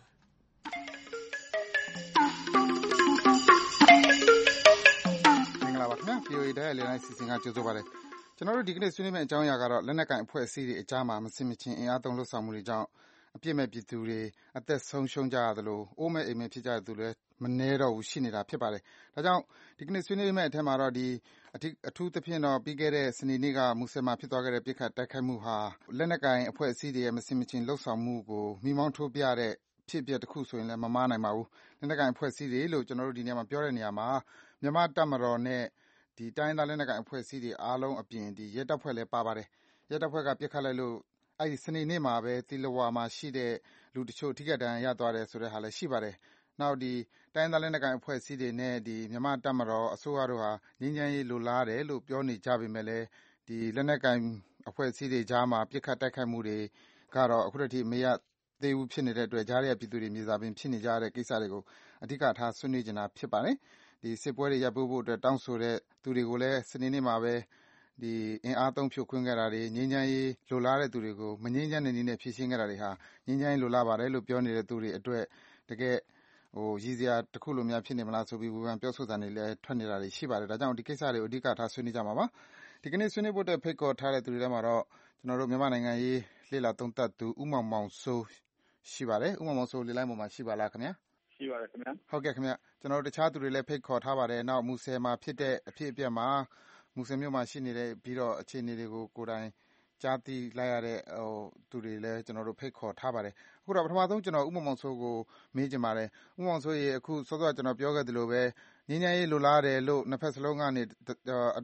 ဗီအိုအေဓာတ်ရိုက်လေလိုင်းစီစဉ်ကကြိုဆိုပါတယ်ကျွန်တော်တို့ဒီကနေ့ဆွေးနွေးမယ့်အကြောင်းအရာကတော့လက်နက်ကိုင်အဖွဲ့အစည်းတွေအကြားမှာမစင်မချင်းအင်အားသုံးလှုပ်ဆောင်မှုတွေကြောင့်အပြစ်မဲ့ပြည်သူတွေအသက်ဆုံးရှုံးကြရသလိုအိုးမဲ့အိမ်မဲ့ဖြစ်ကြတဲ့သူတွေမနှဲတော့ဘူးရှိနေတာဖြစ်ပါတယ်ဒါကြောင့်ဒီကနေ့ဆွေးနွေးမယ့်အထက်မှာတော့ဒီအထူးသဖြင့်တော့ပြီးခဲ့တဲ့စနေနေ့ကမူဆယ်မှာဖြစ်သွားခဲ့တဲ့ပြစ်ခတ်တိုက်ခိုက်မှုဟာလက်နက်ကိုင်အဖွဲ့အစည်းတွေရဲ့မစင်မချင်းလှုပ်ဆောင်မှုကိုမိမောင်းထိုးပြတဲ့ဖြစ်ပျက်တစ်ခုဆိုရင်လည်းမမှားနိုင်ပါဘူးလက်နက်ကိုင်အဖွဲ့အစည်းတွေလို့ကျွန်တော်တို့ဒီနေရာမှာပြောတဲ့နေရာမှာမြန်မာတပ်မတော်နဲ့ဒီတိုင်းသားလက်နက်ကိုင်အဖွဲ့အစည်းတွေအားလုံးအပြင်ဒီရဲတပ်ဖွဲ့လည်းပါပါတယ်ရဲတပ်ဖွဲ့ကပြစ်ခတ်လိုက်လို့အဲ့ဒီစနေနေ့မှာပဲတီလဝါမှာရှိတဲ့လူတချို့ထိခိုက်ဒဏ်ရာရသွားတယ်ဆိုတဲ့ဟာလည်းရှိပါတယ်နောက်ဒီတိုင်းသားလက်နက်ကိုင်အဖွဲ့အစည်းတွေနဲ့ဒီမြန်မာတပ်မတော်အစိုးရတို့ဟာငြိမ်းချမ်းရေးလိုလားတယ်လို့ပြောနေကြပေမဲ့လည်းဒီလက်နက်ကိုင်အဖွဲ့အစည်းတွေကြားမှာပြစ်ခတ်တိုက်ခိုက်မှုတွေကတော့အခုတည်းကမရသေးဘူးဖြစ်နေတဲ့အတွက်ကြားရတဲ့ပြည်သူတွေမြေစာပင်ဖြစ်နေကြတဲ့ကိစ္စတွေကိုအဓိကထားဆွေးနွေးနေတာဖြစ်ပါတယ်ဒီစစ်ပွဲတွေရပ်ဖို့အတွက်တောင်းဆိုတဲ့သူတွေကိုလည်းစနေနေ့မှာပဲဒီအင်အားသုံးဖြိုခွင်းခဲ့တာတွေငြိမ်းချမ်းရေးလိုလားတဲ့သူတွေကိုမငြိမ်းချမ်းတဲ့နည်းနဲ့ဖြေရှင်းခဲ့တာတွေဟာငြိမ်းချမ်းရေးလိုလားပါတယ်လို့ပြောနေတဲ့သူတွေအတွက်တကယ်ဟိုရည်စရာတစ်ခုလိုများဖြစ်နေမလားဆိုပြီးဝေဖန်ပြောဆိုတာတွေလည်းထွက်နေတာတွေရှိပါတယ်ဒါကြောင့်ဒီကိစ္စတွေကိုအဓိကထားဆွေးနွေးကြမှာပါဒီကနေ့ဆွေးနွေးဖို့အတွက်ဖိတ်ခေါ်ထားတဲ့သူတွေထဲမှာတော့ကျွန်တော်တို့မြန်မာနိုင်ငံရေးလှည့်လာသုံးသပ်သူဦးမောင်မောင်စိုးရှိပါတယ်ဦးမောင်မောင်စိုးလေးလိုင်းပေါ်မှာရှိပါလားခင်ဗျာရှိပါတယ်ခင်ဗျာဟုတ်ကဲ့ခင်ဗျကျွန်တော်တို့တခြားသူတွေလည်းဖိတ်ခေါ်ထားပါတယ်နောက်မူဆယ်မှာဖြစ်တဲ့အဖြစ်အပျက်မှာမူဆယ်မြို့မှာရှိနေတဲ့ပြီးတော့အခြေအနေတွေကိုကိုယ်တိုင်ကြားသိလိုက်ရတဲ့ဟိုသူတွေလည်းကျွန်တော်တို့ဖိတ်ခေါ်ထားပါတယ်အခုတော့ပထမဆုံးကျွန်တော်ဦးမောင်မောင်စိုးကိုမေးချင်ပါတယ်ဦးမောင်စိုးရေအခုစောစောကျွန်တော်ပြောခဲ့သလိုပဲငြိမ်းချမ်းရေးလိုလားတယ်လို့နှစ်ဖက်စလုံးကနေ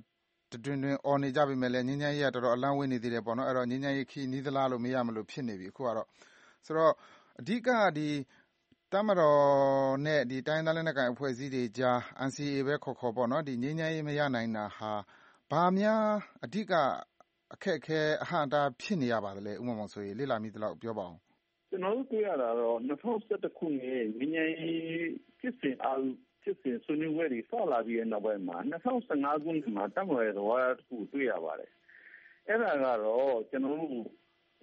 တွင်တွင်អော်နေကြပေမဲ့လည်းငြိမ်းချမ်းရေးကတော်တော်အလန့်ဝေးနေသေးတယ်ပေါ့နော်အဲ့တော့ငြိမ်းချမ်းရေးခီးနီးသလားလို့မေးရမလို့ဖြစ်နေပြီအခုကတော့ဆိုတော့အဓိကဒီတမတော်နဲ့ဒီတိုင်းသားလက်နက်ကိုင်အဖွဲ့အစည်းတွေကြား N C A ပဲခေါ်ခေါ်ပေါ့နော်ဒီငြိမ်းချမ်းရေးမရနိုင်တာဟာဘာများအဓိကအခက်အခဲအဟန့်အတားဖြစ်နေရပါသလဲဥပမာဆိုရင်လေ့လာမိသလောက်ပြောပါအောင်ကျွန်တော်တို့တွေ့ရတာတော့၂၀၁၁ခုနှစ်ငြိမ်းချမ်းရေးဖြစ်စဉ်အားဖြစ်စဉ်ဆွေးနွေးပွဲတွေစလာပြီးတဲ့နောက်ပိုင်းမှာ၂၀၁၅ခုနှစ်မှာတမတော်ရဲ့သဘောထားတစ်ခုတွေ့ရပါတယ်အဲ့ဒါကတော့ကျွန်တော်တို့ဒီ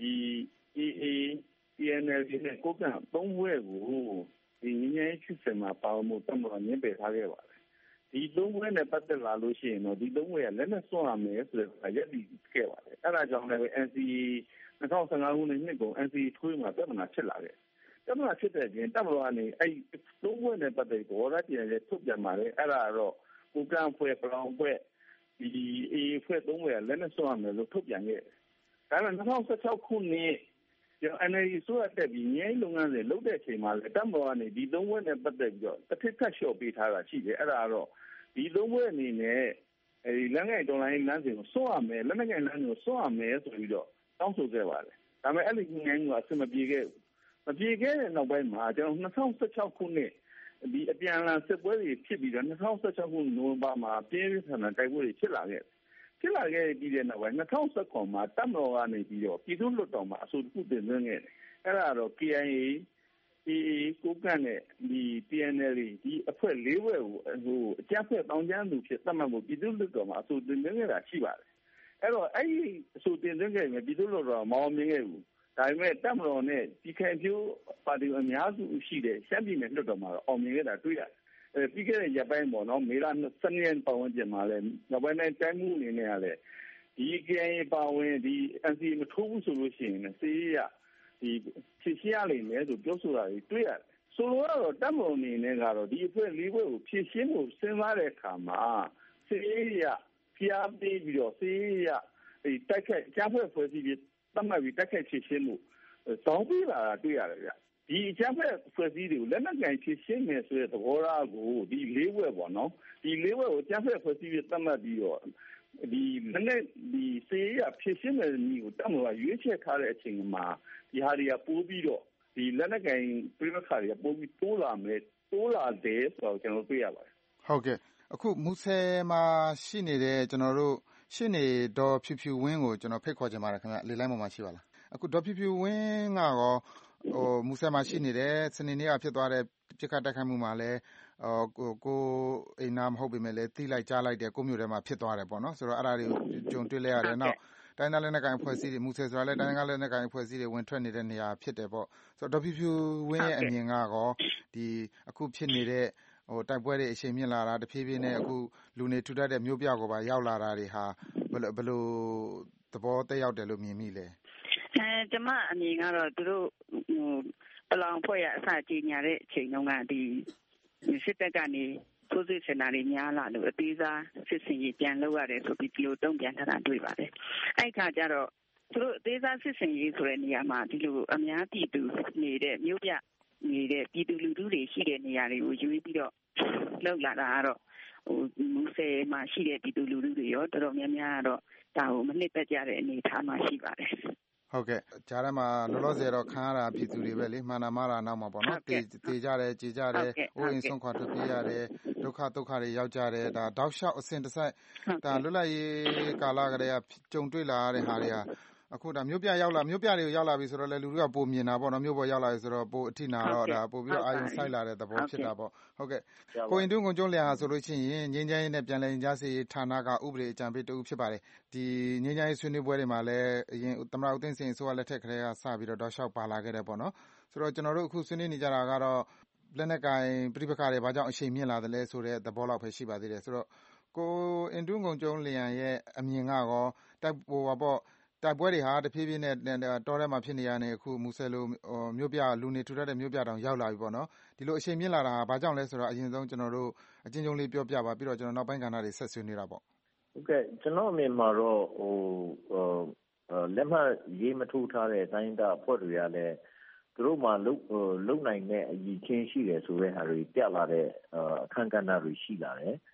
A A P N L D နဲ့ကိုကန့်သုံးဘွဲ့ကိုဒီငြိမ်းချမ်းရေးဖြစ်စဉ်မှာပါမှုတမတော်ညှင်းပယ်ထားခဲ့ပါတယ်ဒီသုံးဘွဲ့နဲ့ပတ်သက်လာလို့ရှိရင်တော့ဒီသုံးဘွဲ့ကလက်နဲ့စွန့်ရမယ်ဆိုတဲ့ရက်တည်ခဲ့ပါတယ်အဲ့ဒါကြောင့်လည်း N C A ၂၀၁၅ခုနှစ်နှစ်ကုန် N C A ထိုးမှာပြဿနာဖြစ်လာတယ်ပြဿနာဖြစ်တဲ့အပြင်တမတော်ကနေအဲ့သုံးဘွဲ့နဲ့ပတ်သက်ပြီးဘောရပြန်လဲထုတ်ပြန်ပါတယ်အဲ့ဒါကတော့ကိုကန့်ဖွဲ့ပလောင်ဖွဲ့ဒီ A ဖွဲ့သုံးဘွဲ့ကလက်နဲ့စွန့်ရမယ်လို့ထုတ်ပြန်ခဲ့တယ်ဒါပေမဲ့၂၀၁၆ခုနှစ်ကျွန်တော် N L D ဆိုရတဲ့ပြီးငြိမ်းလုပ်ငန်းစဉ်လုပ်တဲ့အချိန်မှာလည်းတမတော်ကနေဒီသုံးဘွဲ့နဲ့ပတ်သက်ပြီးတော့တစ်ထစ်ထပ်လျှော့ပေးထားတာရှိတယ်အဲ့ဒါကတော့ဒီသုံးဘွဲ့အနေနဲ့အဲဒီလက်ငယ်တော်လိုင်းလမ်းစဉ်ကိုစွန့်ရမယ်လက်ငယ်လမ်းစဉ်ကိုစွန့်ရမယ်ဆိုပြီးတော့တောင်းဆိုခဲ့ပါတယ်ဒါပေမဲ့အဲ့ဒီငြိမ်းကအဆင်မပြေခဲ့ဘူးမပြေခဲ့တဲ့နောက်ပိုင်းမှာကျွန်တော်၂၀၁၆ခုနှစ်ဒီအပြန်အလှန်စစ်ပွဲတွေဖြစ်ပြီးတော့၂၀၁၆ခုနိုဝင်ဘာမှာပြင်းပြင်းထန်ထန်တိုက်ပွဲတွေဖြစ်လာခဲ့ဖြစ်လာခဲ့ပြီးတဲ့နောက်ပိုင်း၂၀၁၉မှာတပ်မတော်ကနေပြီးတော့ပြည်သူ့လွှတ်တော်မှာအဆိုတစ်ခုတင်သွင်းခဲ့တယ်အဲ့ဒါတော့ K I A A A ကိုကန့်နဲ့ဒီ P N L ဒီအဖွဲ့လေးဘွဲ့ကိုဟိုအကြမ်းဖက်တောင်းကျမ်းသူဖြစ်သတ်မှတ်ဖို့ပြည်သူ့လွှတ်တော်မှာအဆိုတင်သွင်းခဲ့တာရှိပါတယ်အဲ့တော့အဲ့ဒီအဆိုတင်သွင်းခဲ့ရင်ပြည်သူ့လွှတ်တော်မအောင်မြင်ခဲ့ဘူးဒါပေမဲ့တပ်မတော်နဲ့ဒီခိုင်ဖြိုးပါတီအများစုရှိတဲ့ရှမ်းပြည်နယ်လွှတ်တော်မှာအောင်မြင်ခဲ့တာတွေ့ရတယ်။အဲပြီးခဲ့တဲ့ရက်ပိုင်းပေါ့နော်မေလ၂၂ရက်ပတ်ဝန်းကျင်မှာလည်းနောက်ပိုင်းတိုင်းတိုင်းမှုအနေနဲ့ကလည်းဒီ K I A ပါဝင်ဒီ N C A မထိုးဘူးဆိုလို့ရှိရင်စေးရဒီဖြည့်ရှင်းရလိမ့်မယ်ဆိုပြောဆိုတာတွေတွေ့ရတယ်။ဆိုလိုတော့တပ်မတော်အနေနဲ့ကတော့ဒီအဖွဲ့လေးဘွဲ့ကိုဖြည့်ရှင်းဖို့စဉ်းစားတဲ့အခါမှာစေးရဖျားပေးပြီးတော့စေးရဒီတိုက်ခတ်ကြားဖွဲ့ဖွဲ့စည်းပြီးသတ်မှတ်ပြီးတက်ခတ်ဖြစ်ရှင်းမှုတောင်းပေးလာတာတွေ့ရတယ်ဗျဒီအကြမ်းဖက်ဖွဲ့စည်းတွေကိုလက်နက်ကင်ဖြစ်ရှင်းမယ်ဆိုတဲ့သဘောထားကိုဒီလေးဘွဲ့ပေါ့နော်ဒီလေးဘွဲ့ကိုအကြမ်းဖက်ဖွဲ့စည်းပြီးသတ်မှတ်ပြီးတော့ဒီလက်နက်ဒီစေရဖြစ်ရှင်းတဲ့နည်းကိုတမတော်ကရွေးချယ်ထားတဲ့အချိန်မှာဒီဟာတွေကပိုးပြီးတော့ဒီလက်နက်ကင်ပြိပခါတွေကပိုးပြီးတိုးလာမယ်တိုးလာတယ်ဆိုတော့ကျွန်တော်တွေ့ရပါတယ်ဟုတ်ကဲ့အခုမူဆယ်မှာရှိနေတဲ့ကျွန်တော်တို့ရှင်းနေဒေါ်ဖြူဖြူဝင်းကိုကျွန်တော်ဖိတ်ခေါ်ချင်ပါတယ်ခင်ဗျလေလိုင်းပေါ်မှာရှိပါလားအခုဒေါ်ဖြူဖြူဝင်းကရောဟိုမူဆယ်မှာရှိနေတယ်စနေနေ့ကဖြစ်သွားတဲ့ပြစ်ခတ်တိုက်ခိုက်မှုမှာလည်းဟိုကိုအိမ်နာမဟုတ်ပေမဲ့လည်းတိလိုက်ကြားလိုက်တယ်ကိုမျိုးထဲမှာဖြစ်သွားတယ်ပေါ့နော်ဆိုတော့အဲ့ဒါတွေကြုံတွေ့လဲရတယ်နောက်တိုင်းသားလက်နက်ကိုင်အဖွဲ့အစည်းတွေမူဆယ်ဆိုတာလည်းတိုင်းသားလက်နက်ကိုင်အဖွဲ့အစည်းတွေဝင်ထွက်နေတဲ့နေရာဖြစ်တယ်ပေါ့ဆိုတော့ဒေါ်ဖြူဖြူဝင်းရဲ့အမြင်ကရောဒီအခုဖြစ်နေတဲ့ဟိုတိုက်ပွဲတွေအချိန်မြင့်လာတာတဖြည်းဖြည်းနဲ့အခုလူနေထူထပ်တဲ့မြို့ပြကိုပါရောက်လာတာတွေဟာဘယ်လိုဘယ်လိုသဘောတက်ရောက်တယ်လို့မြင်မိလဲအဲကျမအမြင်ကတော့သူတို့ဟိုပလောင်ဖွဲ့ရအစကြီးညာတဲ့အချိန်တုန်းကဒီစစ်တပ်ကနေထိုးစစ်ဆင်တာတွေများလာလို့အသေးစားစစ်စင်ရေးပြန်လုပ်ရတယ်ဆိုပြီးဒီလိုတုံ့ပြန်ထားတာတွေ့ပါတယ်အဲ့ခါကျတော့သူတို့အသေးစားစစ်စင်ရေးဆိုတဲ့နေရာမှာဒီလိုအများပြည်သူနေတဲ့မြို့ပြနေတဲ့ပြည်သူလူထုတွေရှိတဲ့နေရာတွေကိုရွေးပြီးတော့လောက်လာတာကတော့ဟိုမူဆယ်မှာရှိတဲ့ပြည်သူလူထုတွေရောတော်တော်များများကတော့ဒါကိုမနစ်သက်ကြတဲ့အနေအထားမှာရှိပါတယ်ဟုတ်ကဲ့ဂျားထဲမှာလောလောဆယ်တော့ခံရတာပြည်သူတွေပဲလေမှန်တာမှားတာနောက်မှာပေါ့နော်တေးတေးကြတယ်ကြေကြတယ်အိုးအိမ်ဆုံးခွာထွက်ပြေးရတယ်ဒုက္ခဒုက္ခတွေရောက်ကြတယ်ဒါတောက်လျှောက်အစဉ်တစိုက်ဒါလွတ်လပ်ရေးကာလကတည်းကကြုံတွေ့လာရတဲ့ဟာတွေကအခုဒါမြို့ပြရောက်လာမြို့ပြတွေကိုရောက်လာပြီဆိုတော့လေလူတွေကပိုမြင်တာပေါ့နော်မြို့ပေါ်ရောက်လာပြီဆိုတော့ပိုအထိနာတော့ဒါပိုပြီးတော့အာရုံစိုက်လာတဲ့သဘောဖြစ်တာပေါ့ဟုတ်ကဲ့ကိုရင်တွင်းကိုကျွန်းလျာဆိုလို့ရှိရင်ငြိမ်းချမ်းရေးနဲ့ပြန်လည်ရင်ကြားစေးဌာနကဥပဒေအကြံပေးတူဖြစ်ပါတယ်ဒီငြိမ်းချမ်းရေးဆွေးနွေးပွဲတွေမှာလည်းအရင်သမ္မတဦးသိန်းစိန်ဆိုရလက်ထက်ကလေးကစပြီးတော့တောက်လျှောက်ပါလာခဲ့တယ်ပေါ့နော်ဆိုတော့ကျွန်တော်တို့အခုဆွေးနွေးနေကြတာကတော့လက်နက်ကင်ပြိပခါတွေဘာကြောင့်အချိန်မြင့်လာတယ်လဲဆိုတဲ့သဘောလောက်ပဲရှိပါသေးတယ်ဆိုတော့ကိုအင်တွင်းကိုကျွန်းလျာရဲ့အမြင်ကရောတိုက်ဟိုပါပေါ့တိုက်ပွဲတွေဟာတဖြည်းဖြည်းနဲ့တောထဲမှာဖြစ်နေရနေအခုမူဆယ်လိုမြို့ပြလူနေထူထပ်တဲ့မြို့ပြတောင်ရောက်လာပြီပေါ့နော်ဒီလိုအချိန်မြင့်လာတာဘာကြောင့်လဲဆိုတော့အရင်ဆုံးကျွန်တော်တို့အချင်းချင်းလေးပြောပြပါပြီးတော့ကျွန်တော်နောက်ပိုင်းကဏ္ဍတွေဆက်ဆွေးနေတာပေါ့ဟုတ်ကဲ့ကျွန်တော်အမြင်မှာတော့ဟိုလက်မှတ်ရေးမထိုးထားတဲ့တိုင်းတာအဖွဲ့တွေကလည်းသူတို့မှလုံလုံနိုင်တဲ့အရေးချင်းရှိတယ်ဆိုတဲ့ဟာတွေပြလာတဲ့အခန့်ကဏ္ဍတွေရှိလာတယ်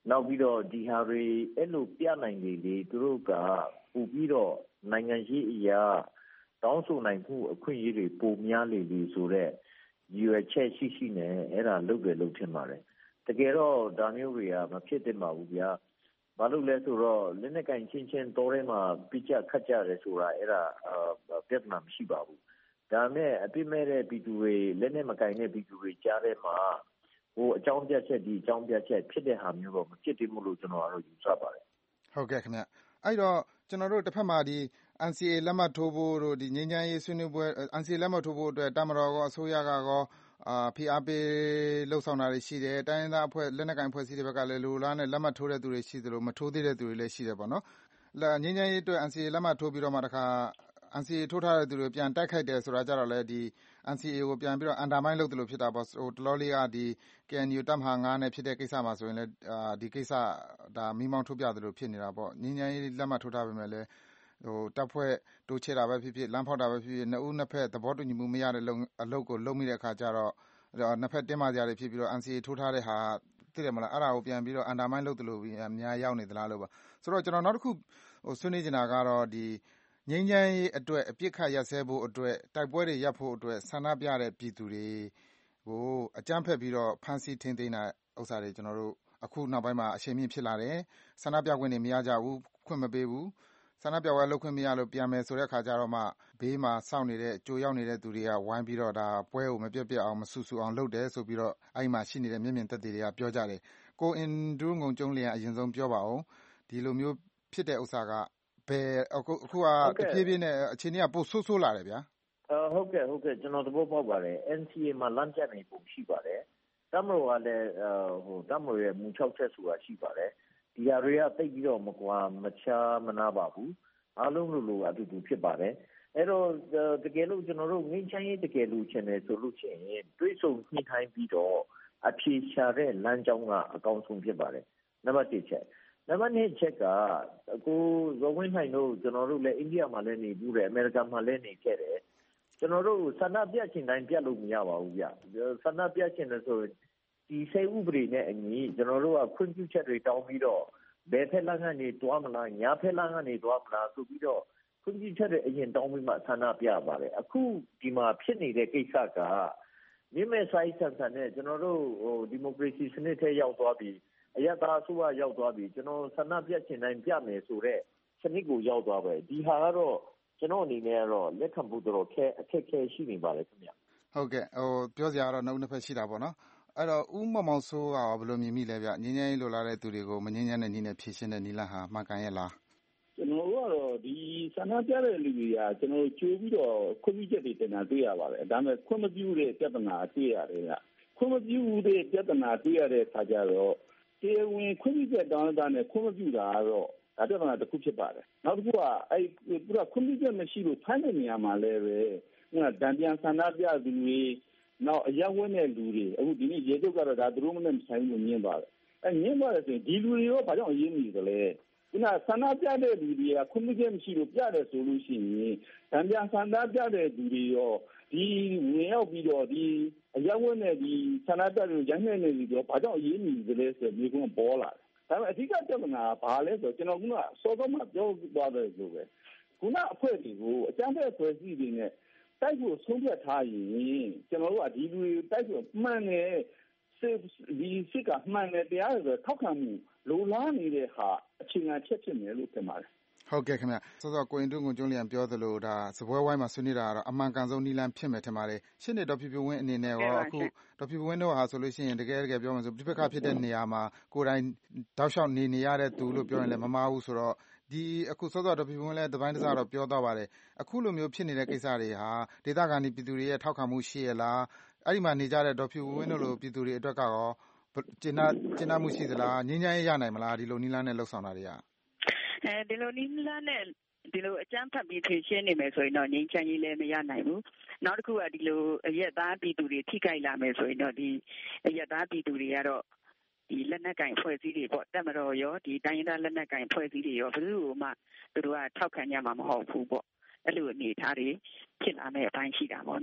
နောက်ပြီးတော့ဒီဟာတွေအဲ့လိုပြနိုင်လေလေသူတို့ကပို့ပြီးတော့နိုင်ငံရေးအရာတောင်းဆိုနိုင်မှုအခွင့်အရေးတွေပိုများလေလေဆိုတော့ရွေချက်ရှိရှိနဲ့အဲ့ဒါလုပ်တယ်လို့ထင်ပါတယ်တကယ်တော့ဒါမျိုးတွေကမဖြစ်သင့်ပါဘူးဗျာဘာလို့လဲဆိုတော့လက်နက်ကင်ချင်းချင်းတိုးရဲမှာပြကြခတ်ကြတယ်ဆိုတာအဲ့ဒါပြဿနာမရှိပါဘူးဒါနဲ့အပြစ်မဲ့တဲ့ပြည်သူတွေလက်နက်မကင်တဲ့ပြည်သူတွေကြားထဲမှာဟိုအကြောင်းပြချက်ဒီအကြောင်းပြချက်ဖြစ်တဲ့ဟာမျိုးတော့မဖြစ်သေးဘူးလို့ကျွန်တော်ကတော့ယူဆပါတယ်ဟုတ်ကဲ့ခင်ဗျအဲ့တော့ကျွန်တော်တို့တစ်ဖက်မှာဒီ N C A လက်မှတ်ထိုးဖို့တို့ဒီငြိမ်းချမ်းရေးဆွေးနွေးပွဲ N C A လက်မှတ်ထိုးဖို့အတွက်တမတော်ကအစိုးရကကောအာဖိအားပေးလှုပ်ဆောင်တာတွေရှိတယ်တိုင်းရင်းသားအဖွဲ့လက်နက်ကင်ဖွဲ့စည်းတဲ့ဘက်ကလည်းလူလားနဲ့လက်မှတ်ထိုးတဲ့သူတွေရှိသလိုမထိုးသေးတဲ့သူတွေလည်းရှိတယ်ပေါ့နော်ငြိမ်းချမ်းရေးအတွက် N C A လက်မှတ်ထိုးပြီးတော့မှတခါ N C A ထိုးထားတဲ့သူတွေပြန်တိုက်ခိုက်တယ်ဆိုတာကြတော့လေဒီ N C A ကိုပြန်ပြီးတော့ undermine လုပ်တယ်လို့ဖြစ်တာပေါ့ဟိုတလောလေးကဒီ K N U တပ်မဟာ၅နဲ့ဖြစ်တဲ့ကိစ္စမှာဆိုရင်လည်းဒီကိစ္စဒါမိမောင်းထုတ်ပြတယ်လို့ဖြစ်နေတာပေါ့ငြိမ်းချမ်းရေးလက်မှတ်ထိုးထားပေမဲ့လည်းဟိုတပ်ဖွဲ့တိုးချဲ့တာပဲဖြစ်ဖြစ်လမ်းဖောက်တာပဲဖြစ်ဖြစ်နှစ်ဦးနှစ်ဖက်သဘောတူညီမှုမရတဲ့အလုပ်ကိုလုပ်မိတဲ့အခါကျတော့နှစ်ဖက်တင်းမာကြတယ်ဖြစ်ပြီးတော့ N C A ထိုးထားတဲ့ဟာသိတယ်မလားအဲ့ဒါကိုပြန်ပြီးတော့ undermine လုပ်တယ်လို့အများရောက်နေသလားလို့ပါဆိုတော့ကျွန်တော်နောက်တစ်ခုဟိုဆွေးနွေးနေတာကတော့ဒီငြိမ်းချမ်းရေးအတွက်အပြစ်ခတ်ရပ်စဲဖို့အတွက်တိုက်ပွဲတွေရပ်ဖို့အတွက်ဆန္ဒပြတဲ့ပြည်သူတွေကိုအကြမ်းဖက်ပြီးတော့ဖမ်းဆီးထိန်းသိမ်းတာဥစ္စာတွေကျွန်တော်တို့အခုနောက်ပိုင်းမှာအချိန်မြင့်ဖြစ်လာတယ်ဆန္ဒပြခွင့်တွေမရကြဘူးခွင့်မပေးဘူးဆန္ဒပြပွဲလုပ်ခွင့်မရလို့ပြန်မယ်ဆိုတဲ့ခါကျတော့မှဘေးမှာစောင့်နေတဲ့ကြိုရောက်နေတဲ့သူတွေကဝိုင်းပြီးတော့ဒါပွဲကိုမပြတ်ပြတ်အောင်မဆူဆူအောင်လုပ်တယ်ဆိုပြီးတော့အဲ့မှာရှိနေတဲ့မျက်မြင်သက်သေတွေကပြောကြတယ်ကိုအင်ဒူးငုံကျုံးလျင်အရင်ဆုံးပြောပါအောင်ဒီလိုမျိုးဖြစ်တဲ့ဥစ္စာကဘယ်အခုအခုကတဖြည်းဖြည်းနဲ့အချိန်ကြီးကပိုဆိုးဆိုးလာတယ်ဗျာအဟုတ်ကဲ့ဟုတ်ကဲ့ကျွန်တော်သဘောပေါက်ပါတယ် N C A မှာလမ်းပြနေပုံရှိပါတယ်တမတော်ကလည်းဟိုတမတော်ရဲ့မူ၆ချက်ဆိုတာရှိပါတယ်ဒီဟာတွေကတိတ်ပြီးတော့မကွာမချာမနာပါဘူးအားလုံးလိုလိုအတူတူဖြစ်ပါတယ်အဲ့တော့တကယ်လို့ကျွန်တော်တို့ငင်းချမ်းရေးတကယ်လို့ချင်တယ်ဆိုလို့ရှိရင်တွေးဆုံညှိနှိုင်းပြီးတော့အဖြေရှာတဲ့လမ်းကြောင်းကအကောင်းဆုံးဖြစ်ပါတယ်နံပါတ်၁ချက်နံပါတ်၂ချက်ကကိုဇော်ဝင်းနိုင်တို့ကျွန်တော်တို့လည်းအိန္ဒိယမှာလည်းနေဘူးတယ်အမေရိကန်မှာလည်းနေခဲ့တယ်ကျွန်တော်တို့ဆန္ဒပြချင်တိုင်းပြတ်လို့မရပါဘူးဗျဆန္ဒပြချင်တယ်ဆိုဒီစိတ်ဥပဒေနဲ့အညီကျွန်တော်တို့ကခွင့်ပြုချက်တွေတောင်းပြီးတော့ဘယ်ဖက်လမ်းကနေတွားမလားညာဖက်လမ်းကနေတွားမလားဆိုပြီးတော့ခွင့်ပြုချက်တွေအရင်တောင်းပြီးမှဆန္ဒပြပါတယ်အခုဒီမှာဖြစ်နေတဲ့ကိစ္စကမြင့်မဲ့ဆိုင်ဆန်ဆန်နဲ့ကျွန်တော်တို့ဟိုဒီမိုကရေစီစနစ်ထဲရောက်သွားပြီးအရသာဆိုးကရောက်သွားပြီးကျွန်တော်ဆန္ဒပြချင်တိုင်းပြမယ်ဆိုတော့စနစ်ကိုရောက်သွားပဲဒီဟာကတော့ကျွန်တော်အနေနဲ့ကတော့လက်ခံဖို့တော့ခဲအခက်ခဲရှိနေပါတယ်ခင်ဗျဟုတ်ကဲ့ဟိုပြောစရာတော့နောက်နှစ်ဖက်ရှိတာပေါ့နော်အဲ့တော့ဦးမောင်မောင်ဆိုးကဘယ်လိုမြင်မိလဲဗျငင်းငင်းလိုလာတဲ့သူတွေကိုမငင်းငင်းတဲ့နည်းနဲ့ဖြေရှင်းတဲ့နည်းလမ်းဟာမှန်ကန်ရဲ့လားကျွန်တော်တို့ကတော့ဒီဆန္ဒပြတဲ့လူတွေကကျွန်တော်ကြိုးပြီးတော့ခွင့်ပြုချက်တွေတင်တာတွေ့ရပါတယ်ဒါပေမဲ့ခွင့်မပြုတဲ့ပြဿနာတွေ့ရတယ်ဗျခွင့်မပြုတဲ့ပြဿနာတွေ့ရတဲ့အခါကျတော့တရားဝင်ခွင့်ပြုချက်တောင်းတာနဲ့ခွင့်မပြုတာကတော့ဒါပြဿနာတစ်ခုဖြစ်ပါတယ်နောက်တစ်ခုကအဲ့သူကခွင့်ပြုချက်မရှိလို့ဖမ်းတဲ့နေရာမှာလည်းပဲဟိုကတံပြန်ဆန္ဒပြသူတွေနောက်အရက်ဝင်းတဲ့လူတွေအခုဒီနေ့ရေတုတ်ကတော့ဒါသူတို့မနဲ့ဆိုင်လို့ညင်းပါတယ်အဲညင်းပါတယ်ဆိုရင်ဒီလူတွေရောဘာကြောင့်အရေးမကြီးသလဲခုနဆန္ဒပြတဲ့လူတွေကခွင့်ပြုချက်မရှိလို့ပြတယ်ဆိုလို့ရှိရင်တံပြန်ဆန္ဒပြတဲ့လူတွေရောဒီဝင်ရောက်ပြီးတော့ဒီအရက်ဝင်းတဲ့ဒီဆန္ဒပြတဲ့ရဟန်းတဲ့လူတွေဘာကြောင့်အရေးမကြီးသလဲဆိုတော့ဒီကုန်းပေါ်လာတယ်ဒါပေမဲ့အဓိကပြဿနာကဘာလဲဆိုတော့ကျွန်တော်ကစောစောမှပြောသွားတယ်လို့ပဲခုနအဖွဲ့တွေကိုအကြမ်းဖက်ဖွဲ့စည်းတွေနဲ့တိုက်ဖို့ဆုံးဖြတ်ထားရင်ကျွန်တော်တို့ကဒီလူတွေတိုက်ဖို့မှန်တယ်စစ်ဒီစစ်ကမှန်တယ်တရားတွေထောက်ခံမှုလိုလားနေတဲ့ဟာအခြေခံချက်ဖြစ်မယ်လို့ထင်ပါတယ်ဟုတ်ကဲ့ခင်ဗျစောစောကိုရင်တွန်းကိုကျုံးလျံပြောသလိုဒါစပွဲဝိုင်းမှာဆွေးနွေးတာကတော့အမှန်ကန်ဆုံးနည်းလမ်းဖြစ်မယ်ထင်ပါတယ်ရှင်းနေတော့ဖြူဖြူဝင်းအနေနဲ့ရောအခုတော့ဖြူဖြူဝင်းတို့ဟာဆိုလို့ရှိရင်တကယ်တကယ်ပြောမှဆိုပြစ်ပခဖြစ်တဲ့နေရာမှာကိုယ်တိုင်တောက်လျှောက်နေနေရတဲ့သူလို့ပြောရင်လည်းမမှားဘူးဆိုတော့ဒီအခုစောစောတော့ဖြူဖြူဝင်းလည်းတပိုင်းတစားတော့ပြောသွားပါတယ်အခုလိုမျိုးဖြစ်နေတဲ့ကိစ္စတွေဟာဒေသခံပြည်သူတွေရဲ့ထောက်ခံမှုရှိရလားအဲ့ဒီမှာနေကြတဲ့ဒေါ်ဖြူဝင်းတို့လိုပြည်သူတွေအတွက်ကရောကျင်းနာကျင်းနာမှုရှိသလားငြင်းချမ်းရနိုင်မလားဒီလိုနီးလန်းနဲ့လှုပ်ဆောင်တာတွေကအဲဒီလိုနီးလန်းနဲ့ဒီလိုအကြမ်းဖက်ပြီးဖြေရှင်းနေမယ်ဆိုရင်တော့ငြိမ်းချမ်းရေးလည်းမရနိုင်ဘူးနောက်တစ်ခုကဒီလိုအရက်သားပြည်သူတွေထိခိုက်လာမယ်ဆိုရင်တော့ဒီအရက်သားပြည်သူတွေကတော့ဒီလက်နက်ကင်ဖွဲ့စည်းတွေပေါ့တက်မတော်ရောဒီတိုင်းရင်းသားလက်နက်ကင်ဖွဲ့စည်းတွေရောဘယ်သူမှသူတို့ကထောက်ခံကြမှာမဟုတ်ဘူးပေါ့အဲ့လိုအနေအထားတွေဖြစ်လာမယ့်အပိုင်းရှိတာပေါ့နော်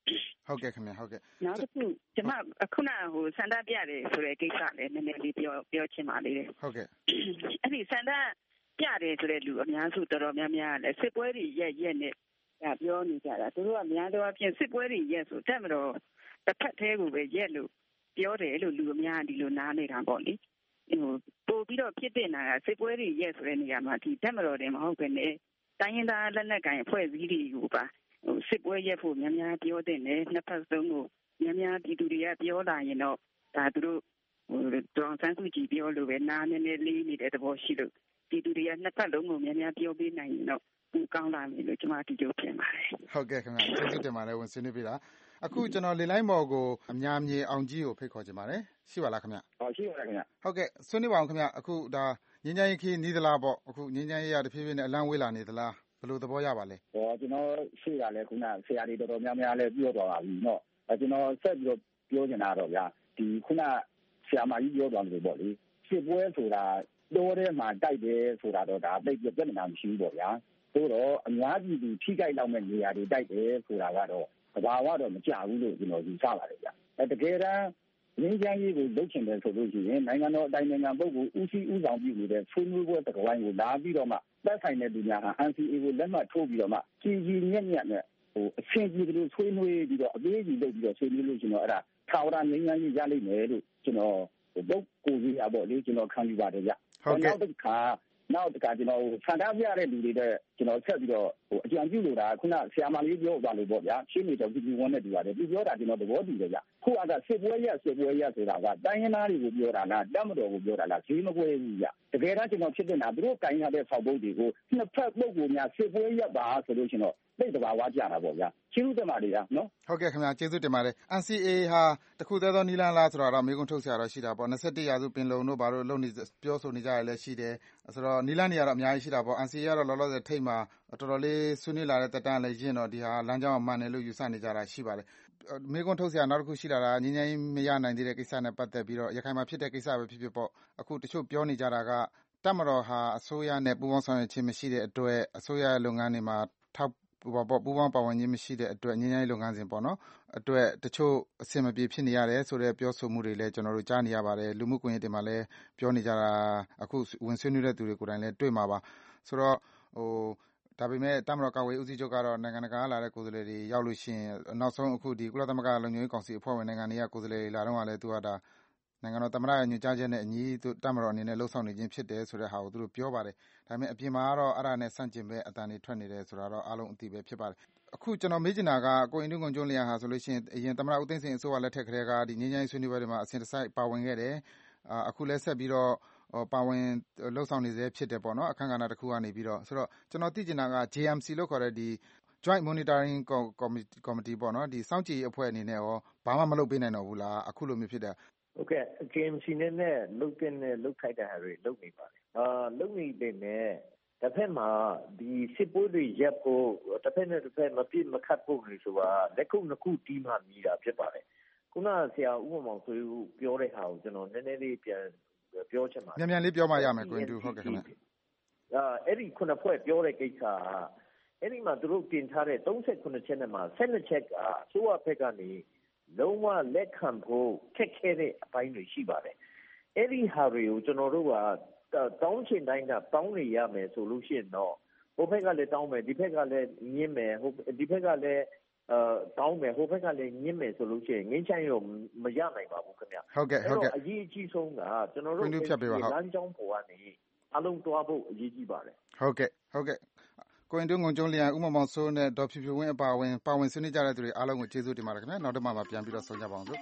ဟုတ်ကဲ့ခင်ဗျဟုတ်ကဲ့နောက်တစ်ခုကျွန်မခုနဟိုစန္ဒပြတယ်ဆိုတဲ့ကိစ္စလည်းနည်းနည်းလေးပြောပြောချင်ပါလေတယ်ဟုတ်ကဲ့အဲ့ဒီစန္ဒပြတယ်ဆိုတဲ့လူအများစုတော်တော်များများလည်းစစ်ပွဲတွေရက်ရက်နဲ့ပြောနေကြတာသူတို့ကများတော့အပြင်စစ်ပွဲတွေရက်ဆိုတက်မတော့တစ်ဖက်သေးကိုပဲရက်လို့ပြောတယ်လို့လူအများဒီလိုနားနေတာပေါ့လေဟိုပို့ပြီးတော့ဖြစ်တဲ့နာကစစ်ပွဲတွေရက်ဆိုတဲ့နေရာမှာဒီတက်မတော်တယ်မဟုတ်ပဲနဲ့တိုင်းရင်းသားလက်နက်ကိုင်အဖွဲ့အစည်းတွေကိုပါဟိုစစ်ပွဲရက်ဖို့များများပြောတဲ့နဲ့နှစ်ဖက်ဆုံးကိုများများပြည်သူတွေကပြောလာရင်တော့ဒါသူတို့ဟိုတောင်ဆန်းစုကြည်ပြောလို့ပဲနားနည်းနည်းလေးနေတဲ့သဘောရှိလို့ပြည်သူတွေကနှစ်ဖက်လုံးကိုများများပြောပေးနိုင်ရင်တော့ဒီကောင်းလာပြီလို့ကျွန်မဒီလိုပြင်ပါတယ်ဟုတ်ကဲ့ခင်ဗျာကျေးဇူးတင်ပါတယ်ဝင်ဆွေးနွေးပေးတာအခုကျွန်တော်လေလိုင်းမော်ကိုအများမြေအောင်ကြီးကိုဖိတ်ခေါ်ချင်ပါတယ်ရှိပါလားခင်ဗျဟုတ်ရှိပါတယ်ခင်ဗျဟုတ်ကဲ့ဆွေးနွေးပါအောင်ခင်ဗျအခုဒါငင်းချမ်းရေးခီးနီးသလားပေါ့အခုငင်းချမ်းရေးရတဖြည်းဖြည်းနဲ့အလံဝေးလာနေသလားဘယ်လိုသဘောရပါလဲဟောကျွန်တော်ရှိရလဲခုနဆရာတွေတော်တော်များများလဲပြောတော်ပါပြီเนาะအဲကျွန်တော်ဆက်ပြီးတော့ပြောနေတာတော့ဗျာဒီခုနဆရာမကြီးပြောတော်တယ်ပေါ့လေစစ်ပွဲဆိုတာတိုးထဲမှာတိုက်တယ်ဆိုတာတော့ဒါသိပြပြဿနာမရှိဘူးပေါ့ဗျာသို့တော့အများပြည်သူထိခိုက်လောက်မဲ့နေရာတွေတိုက်တယ်ဆိုတာကတော့သဘာဝတော့မကြဘူးလို့ကျွန်တော်ယူဆပါတယ်ဗျအဲတကယ်တမ်းငင်းချမ်းရေးကိုလုပ်ချင်တယ်ဆိုလို့ရှိရင်နိုင်ငံတော်အတိုင်းနိုင်ငံပုဂ္ဂိုလ်ဦးစီးဦးဆောင်ပြုနေတဲ့ဆွေးနွေးပွဲတကဝိုင်းကိုလာပြီးတော့မှသက်ဆိုင်တဲ့သူများဟာ N C A ကိုလက်မှတ်ထိုးပြီးတော့မှကြီးကြီးညက်ညက်နဲ့ဟိုအဆင့်ကြီးတို့ဆွေးနွေးပြီးတော့အသေးကြီးလုပ်ပြီးတော့ဆွေးနွေးလို့ကျွန်တော်အဲ့ဒါသာဝရငင်းချမ်းရေးရလိမ့်မယ်လို့ကျွန်တော်ပုဂ္ဂိုလ်ကြီးအပေါ့လေကျွန်တော်ခံယူပါတယ်ဗျဟုတ်ကဲ့နောက်တစ်ခါနောက်တစ်ခါကျွန်တော်ဆန္ဒပြတဲ့လူတွေတဲ့ကျွန်တော်ဆက်ပြီးတော့ဟိုအကြံပြုလို့တာခုနဆရာမလေးပြောသွားလို့ပေါ့ဗျာရှင်းနေတော့ဒီဝန်နဲ့တူပါတယ်သူပြောတာကျွန်တော်သဘောတူတယ်ဗျခုကစစ်ပွဲရက်စစ်ပွဲရက်ဆိုတာကတိုင်းရင်းသားတွေကိုပြောတာလားတတ်မတော်ကိုပြောတာလားဈေးမကွဲဘူးဗျတကယ်တော့ကျွန်တော်ဖြစ်နေတာသူတို့ကိုင်းရတဲ့ဆောက်ပုတ်တွေကိုနှစ်ဖက်ပုတ်ကိုများစစ်ပွဲရက်ပါဆိုလို့ကျွန်တော်သိတဲ့ဘာဝကြတာပေါ့ဗျာရှင်းဥတ္တမတွေကနော်ဟုတ်ကဲ့ခင်ဗျာကျေးဇူးတင်ပါတယ် N C A ဟာတခုသေးသောနီလန်းလားဆိုတော့မေးခွန်းထုတ်ဆရာတော့ရှိတာပေါ့၂၁ရာစုပင်လုံတို့ဘာလို့လုံနေပြောဆိုနေကြရလဲရှိတယ်ဆိုတော့နီလန်းတွေကတော့အများကြီးရှိတာပေါ့ N C A ကတော့လောလောဆယ်ထိတ်မှာတော်တော်လေးဆွေးနွေးလာတဲ့တက်တန်းလည်းရင့်တော့ဒီဟာလမ်းကြောင်းအမှန်တယ်လို့ယူဆနေကြတာရှိပါတယ်မေးခွန်းထုတ်ဆရာနောက်တစ်ခုရှိတာကငင်းငင်းမရနိုင်သေးတဲ့ကိစ္စနဲ့ပတ်သက်ပြီးတော့ရခိုင်မှာဖြစ်တဲ့ကိစ္စပဲဖြစ်ဖြစ်ပေါ့အခုတချို့ပြောနေကြတာကတပ်မတော်ဟာအစိုးရနဲ့ပူးပေါင်းဆောင်ရွက်ခြင်းမရှိတဲ့အတွက်အစိုးရရဲ့လုပ်ငန်းတွေမှာထောက်ပူပေါ့ပူးပေါင်းပါဝင်ခြင်းမရှိတဲ့အတွက်ငင်းငင်းလုပ်ငန်းစဉ်ပေါ့နော်အတွက်တချို့အဆင်မပြေဖြစ်နေရတယ်ဆိုတဲ့ပြောဆိုမှုတွေလည်းကျွန်တော်တို့ကြားနေရပါတယ်လူမှုကွန်ရက်တွေမှာလည်းပြောနေကြတာအခုဝင်ဆွေးနွေးတဲ့သူတွေကိုယ်တိုင်လည်းတွေ့မှာပါဆိုတော့ဟိုဒါပေမဲ့တမတော်ကာဝေးဦးစီးချုပ်ကတော့နိုင်ငံတကာလာတဲ့ကိုယ်စားလှယ်တွေရောက်လို့ရှိရင်နောက်ဆုံးအခုဒီကုလသမဂ္ဂလုံခြုံရေးကောင်စီအဖွဲ့ဝင်နိုင်ငံတွေကကိုယ်စားလှယ်တွေလာတော့ကလည်းသူကဒါနိုင်ငံတော်သမ္မတရဲ့ညွှန်ကြားချက်နဲ့အညီတမတော်အနေနဲ့လှုပ်ဆောင်နေခြင်းဖြစ်တယ်ဆိုတဲ့ဟာကိုသူတို့ပြောပါတယ်ဒါပေမဲ့အပြင်မှာကတော့အဲ့ဒါနဲ့ဆန့်ကျင်ဘက်အတန်တွေထွက်နေတယ်ဆိုတာတော့အားလုံးအသိပဲဖြစ်ပါတယ်အခုကျွန်တော်မေးချင်တာကကိုအင်ဒုကွန်ကျွန်းလျာဟာဆိုလို့ရှိရင်အရင်သမ္မတဦးသိန်းစိန်အစိုးရလက်ထက်ကတည်းကဒီငင်းငင်းဆွေးနွေးပွဲတွေမှာအစဉ်တစိုက်ပါဝင်ခဲ့တယ်အခုလည်းဆက်ပြီးတော့ပါဝင်လှုပ်ဆောင်နေစေဖြစ်တယ်ပေါ့နော်အခမ်းကဏ္ဍတစ်ခုကနေပြီးတော့ဆိုတော့ကျွန်တော်သိချင်တာက J M C လို့ခေါ်တဲ့ဒီ Joint Monitoring Committee ပေါ့နော်ဒီစောင့်ကြည့်အဖွဲ့အနေနဲ့ရောဘာမှမလုပ်ပေးနိုင်တော့ဘူးလားအခုလိုမျိုးဖြစ်တယ်ဟုတ်ကဲ့ J M C နဲ့နဲ့လုတ်တဲ့နဲ့လုတ်ခိုက်တဲ့ဟာတွေလုတ်နေပါတယ်အာလုတ်နေတဲ့နဲ့တစ်ဖက်မှာဒီစစ်ပွဲတွေရပ်ဖို့တစ်ဖက်နဲ့တစ်ဖက်မပြစ်မခတ်ဖို့လို့ဆိုတာလက်ခုနှစ်ခုတီးမှမြည်တာဖြစ်ပါတယ်ခုနဆရာဦးမောင်ဆွေးပြောတဲ့ဟာကိုကျွန်တော်နည်းနည်းလေးပြန်ပြောချင်ပါတယ်မြန်မြန်လေးပြောမှရမယ်ကိုင်တူဟုတ်ကဲ့ခင်ဗျအာအဲ့ဒီခုနှစ်ဖွဲ့ပြောတဲ့ကိစ္စအဲ့ဒီမှာသူတို့တင်ထားတဲ့၃၉ချက်နဲ့မှာ၁၂ချက်ကအစိုးရဘက်ကနေလုံးဝလက်ခံဖို့ခက်ခဲတဲ့အပိုင်းတွေရှိပါတယ်အဲ့ဒီဟာတွေကိုကျွန်တော်တို့ကတောင်းချင်တိုင်းကတောင်းနေရမယ်ဆိုလို့ရှိရင်တော့ဟိုဘက်ကလည်းတောင်းမယ်ဒီဘက်ကလည်းညင်းမယ်ဟိုဒီဘက်ကလည်းအဲတောင်းမယ်ဟိုဘက်ကလည်းညင်းမယ်ဆိုလို့ရှိရင်ငင်းချမ်းရောမရနိုင်ပါဘူးခင်ဗျဟုတ်ကဲ့ဟုတ်ကဲ့အရေးအကြီးဆုံးကကျွန်တော်တို့လမ်းကြောင်းပေါ်ကနေအလုံးသွားဖို့အရေးကြီးပါတယ်ဟုတ်ကဲ့ဟုတ်ကဲ့ကိုင်တွန်းငုံကျုံးလျာဥမမောင်စိုးနဲ့ဒေါ်ဖြူဖြူဝင်းအပါဝင်ပါဝင်ဆွေးနွေးကြတဲ့သူတွေအားလုံးကိုကျေးဇူးတင်ပါတယ်ခင်ဗျာနောက်တစ်မှပြန်ပြီးတော့ဆုံကြပါအောင်လို့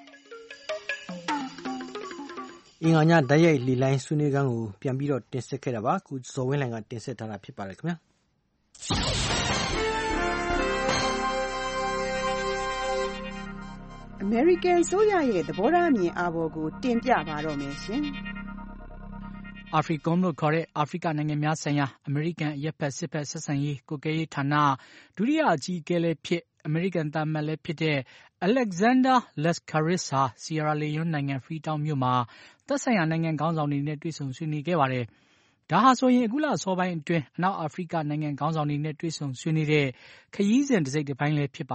အင်္ဂါညဓာတ်ရိုက်လီလိုင်းဆွေးနွေးခန်းကိုပြန်ပြီးတော့တင်ဆက်ခဲ့တာပါခုဇော်ဝင်းလှိုင်ကတင်ဆက်ထားတာဖြစ်ပါတယ်ခင်ဗျာအမေရိကန်ဆိုရရဲ့သဘောထားအမြင်အာဘော်ကိုတင်ပြပါတော့မယ်ရှင်အာဖရိကွန်လို့ခေါ်တဲ့အာဖရိကနိုင်ငံများဆိုင်ရာအမေရိကန်ရပ်ဖက်စစ်ဖက်ဆက်ဆံရေးကိုကဲရေးဌာနဒုတိယအကြီးအကဲလည်းဖြစ်အမေရိကန်သားမတ်လည်းဖြစ်တဲ့ Alexander Laskaris ဟာ Sierra Leone နိုင်ငံ Freetown မြို့မှာသက်ဆိုင်ရာနိုင်ငံခေါင်းဆောင်တွေနဲ့တွေ့ဆုံဆွေးနွေးခဲ့ပါတယ်။ဒါဟာဆိုရင်အခုလအစောပိုင်းအတွင်းအနောက်အာဖရိကနိုင်ငံခေါင်းဆောင်တွေနဲ့တွေ့ဆုံဆွေးနွေးတဲ့ခရီးစဉ်တစ်စိတ်တစ်ပိုင်းလည်းဖြစ်ပါတယ်။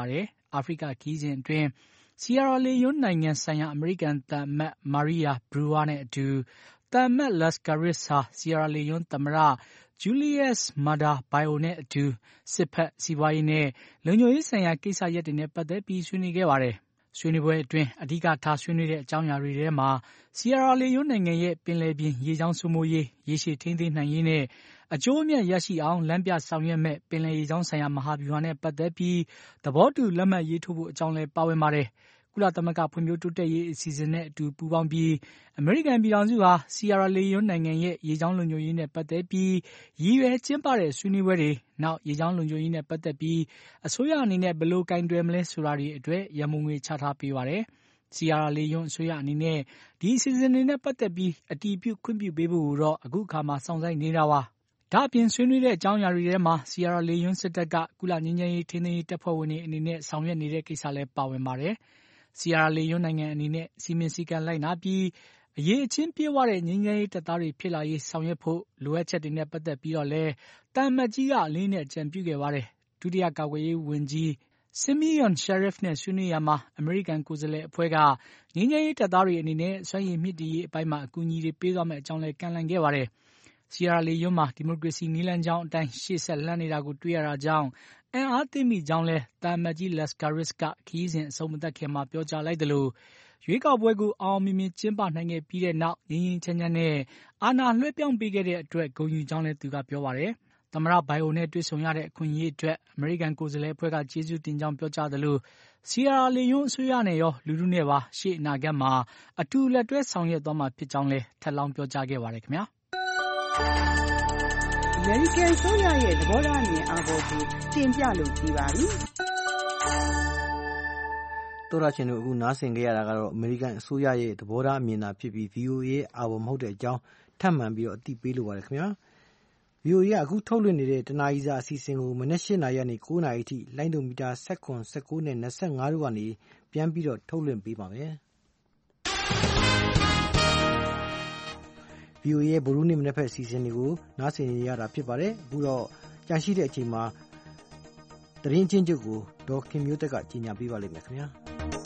အာဖရိကခရီးစဉ်အတွင်းဆီယာရာလီယွန်းနိုင်ငံဆိုင်ရာအမေရိကန်သံအမတ်မာရီယာဘရူဝါနဲ့အတူသံအမတ်လက်စကာရစ်ဟာဆီယာရာလီယွန်းသမ္မတဂျူလီယက်စ်မာဒါဘိုင်အိုနဲ့အတူစစ်ဖက်စီးပွားရေးနဲ့လုံခြုံရေးဆိုင်ရာကိစ္စရပ်တွေနဲ့ပတ်သက်ပြီးဆွေးနွေးခဲ့ပါတယ်။ဆွေးနွေးပွဲအတွင်းအဓိကထားဆွေးနွေးတဲ့အကြောင်းအရာတွေထဲမှာဆီယာရာလီယွန်းနိုင်ငံရဲ့ပင်လယ်ပြင်ရေကြောင်းစိုးမိုးရေးရေရှည်ထိန်းသိမ်းနိုင်ရေးနဲ့အကျိုးအမြတ်ရရှိအောင်လမ်းပြဆောင်ရွက်မဲ့ပင်လယ်ရေကြောင်းဆိုင်ရာမဟာဗျူဟာနဲ့ပတ်သက်ပြီးသဘောတူလက်မှတ်ရေးထိုးဖို့အကြောင်းလည်းပါဝင်ပါတယ်။ကုလသမဂ္ဂဖွံ့ဖြိုးတိုးတက်ရေးအစီအစဉ်နဲ့အတူပူးပေါင်းပြီးအမေရိကန်ပြည်ထောင်စုဟာဆီယာရာလီယွန်းနိုင်ငံရဲ့ရေကြောင်းလုံခြုံရေးနဲ့ပတ်သက်ပြီးရည်ရွယ်ကျင်းပတဲ့ဆွေးနွေးပွဲတွေနောက်ရေကြောင်းလုံခြုံရေးနဲ့ပတ်သက်ပြီးအစိုးရအနေနဲ့ဘယ်လိုကင်တွယ်မလဲဆိုတာတွေအတွက်ရန်ပုံငွေချထားပေးပါတယ်။ဆီယာရာလီယွန်းအစိုးရအနေနဲ့ဒီအစီအစဉ်တွေနဲ့ပတ်သက်ပြီးအတည်ပြုခွင့်ပြုပေးဖို့တော့အခုအခါမှာစောင့်ဆိုင်းနေတာပါ။ဒါ့အပြင်ဆွေးနွေးတဲ့အကြောင်းအရာတွေထဲမှာဆီယာရာလီယွန်းစစ်တပ်ကကုလငြိမ်းချမ်းရေးထိန်းသိမ်းရေးတပ်ဖွဲ့ဝင်တွေအနေနဲ့ဆောင်ရွက်နေတဲ့ကိစ္စလည်းပါဝင်ပါတယ်။ဆီယာရာလီယွန်းနိုင်ငံအနေနဲ့စီမံစည်းကမ်းလိုက်နာပြီးအရေးအချင်းပြည့်ဝတဲ့ငြိမ်းချမ်းရေးတပ်သားတွေဖြစ်လာရေးဆောင်ရွက်ဖို့လိုအပ်ချက်တွေနဲ့ပတ်သက်ပြီးတော့လည်းတန်မတ်ကြီးကအလေးနဲ့အကြံပြုခဲ့ပါတယ်။ဒုတိယကာကွယ်ရေးဝန်ကြီးဆင်မီယွန်ရှာရစ်နဲ့ဆွေးနွေးရမှာအမေရိကန်ကိုယ်စားလှယ်အဖွဲ့ကငြိမ်းချမ်းရေးတပ်သားတွေအနေနဲ့စွမ်းရည်မြင့်တင်ရေးအပိုင်းမှာအကူအညီတွေပေးသွားမယ့်အကြောင်းလည်းကန့်လန့်ခဲ့ပါတယ်။ဆီယာရာလီယွန်းမှာဒီမိုကရေစီနည်းလမ်းကြောင်းအတိုင်းရှေ့ဆက်လှမ်းနေတာကိုတွေ့ရတာကြောင့်အံ့အားသင့်မိကြောင်းလည်းတန်မတ်ကြီးလက်စကာရစ်ကခရီးစဉ်အဆုံးမသတ်ခင်မှာပြောကြားလိုက်တယ်လို့ရွေးကောက်ပွဲကိုအောင်မြင်မြင်ကျင်းပနိုင်ခဲ့ပြီးတဲ့နောက်ငြိမ်းငြိမ်းချမ်းချမ်းနဲ့အာဏာလွှဲပြောင်းပေးခဲ့တဲ့အတွက်ဂုဏ်ယူကြောင်းလည်းသူကပြောပါတယ်။သမ္မတဘိုင်အိုနဲ့တွေ့ဆုံရတဲ့အခွင့်အရေးအတွက်အမေရိကန်ကိုယ်စားလှယ်အဖွဲ့ကကျေးဇူးတင်ကြောင်းပြောကြားသလိုဆီယာရာလီယွန်းအစိုးရနဲ့ရောလူထုနဲ့ပါရှေ့အနာဂတ်မှာအတူလက်တွဲဆောင်ရွက်သွားမှာဖြစ်ကြောင်းလည်းထပ်လောင်းပြောကြားခဲ့ပါတယ်ခင်ဗျာ။အမေရိကန်ဆိုရရဲ့သဘောထားအမြင်အာဘော်ကိုတင်ပြလို့ပြီးပါပြီ။တော်ရချင်းတို့အခုနားဆင်ကြရတာကတော့အမေရိကန်အစိုးရရဲ့သဘောထားအမြင်သာဖြစ်ပြီး ဗီအိုအေ ရဲ့အာဘော်မဟုတ်တဲ့အကြောင်းထပ်မံပြီးတော့အသိပေးလိုပါတယ်ခင်ဗျာ။ ဗီအိုအေ ကအခုထုတ်လွှင့်နေတဲ့တနာရီစာအစီအစဉ်ကိုမနက်၈နာရီကနေ၉နာရီအထိလိုင်းဒိုမီတာ၁၇ ၁၉နဲ့၂၅တို့ကနေပြန်ပြီးတော့ထုတ်လွှင့်ပေးပါမယ်။ ဗီအိုအေ ရဲ့ဗုဒ္ဓဟူးနေ့မနက်ဖက်အစီအစဉ်တွေကိုနားဆင်နေရတာဖြစ်ပါတယ်။အခုတော့ကြန့်ရှိတဲ့အချိန်မှာသတင်းချင်းချုပ်ကိုဒေါ်ခင်မျိုးသက်ကကြီးညာပေးပါလိမ့်မယ်ခင်ဗျာ။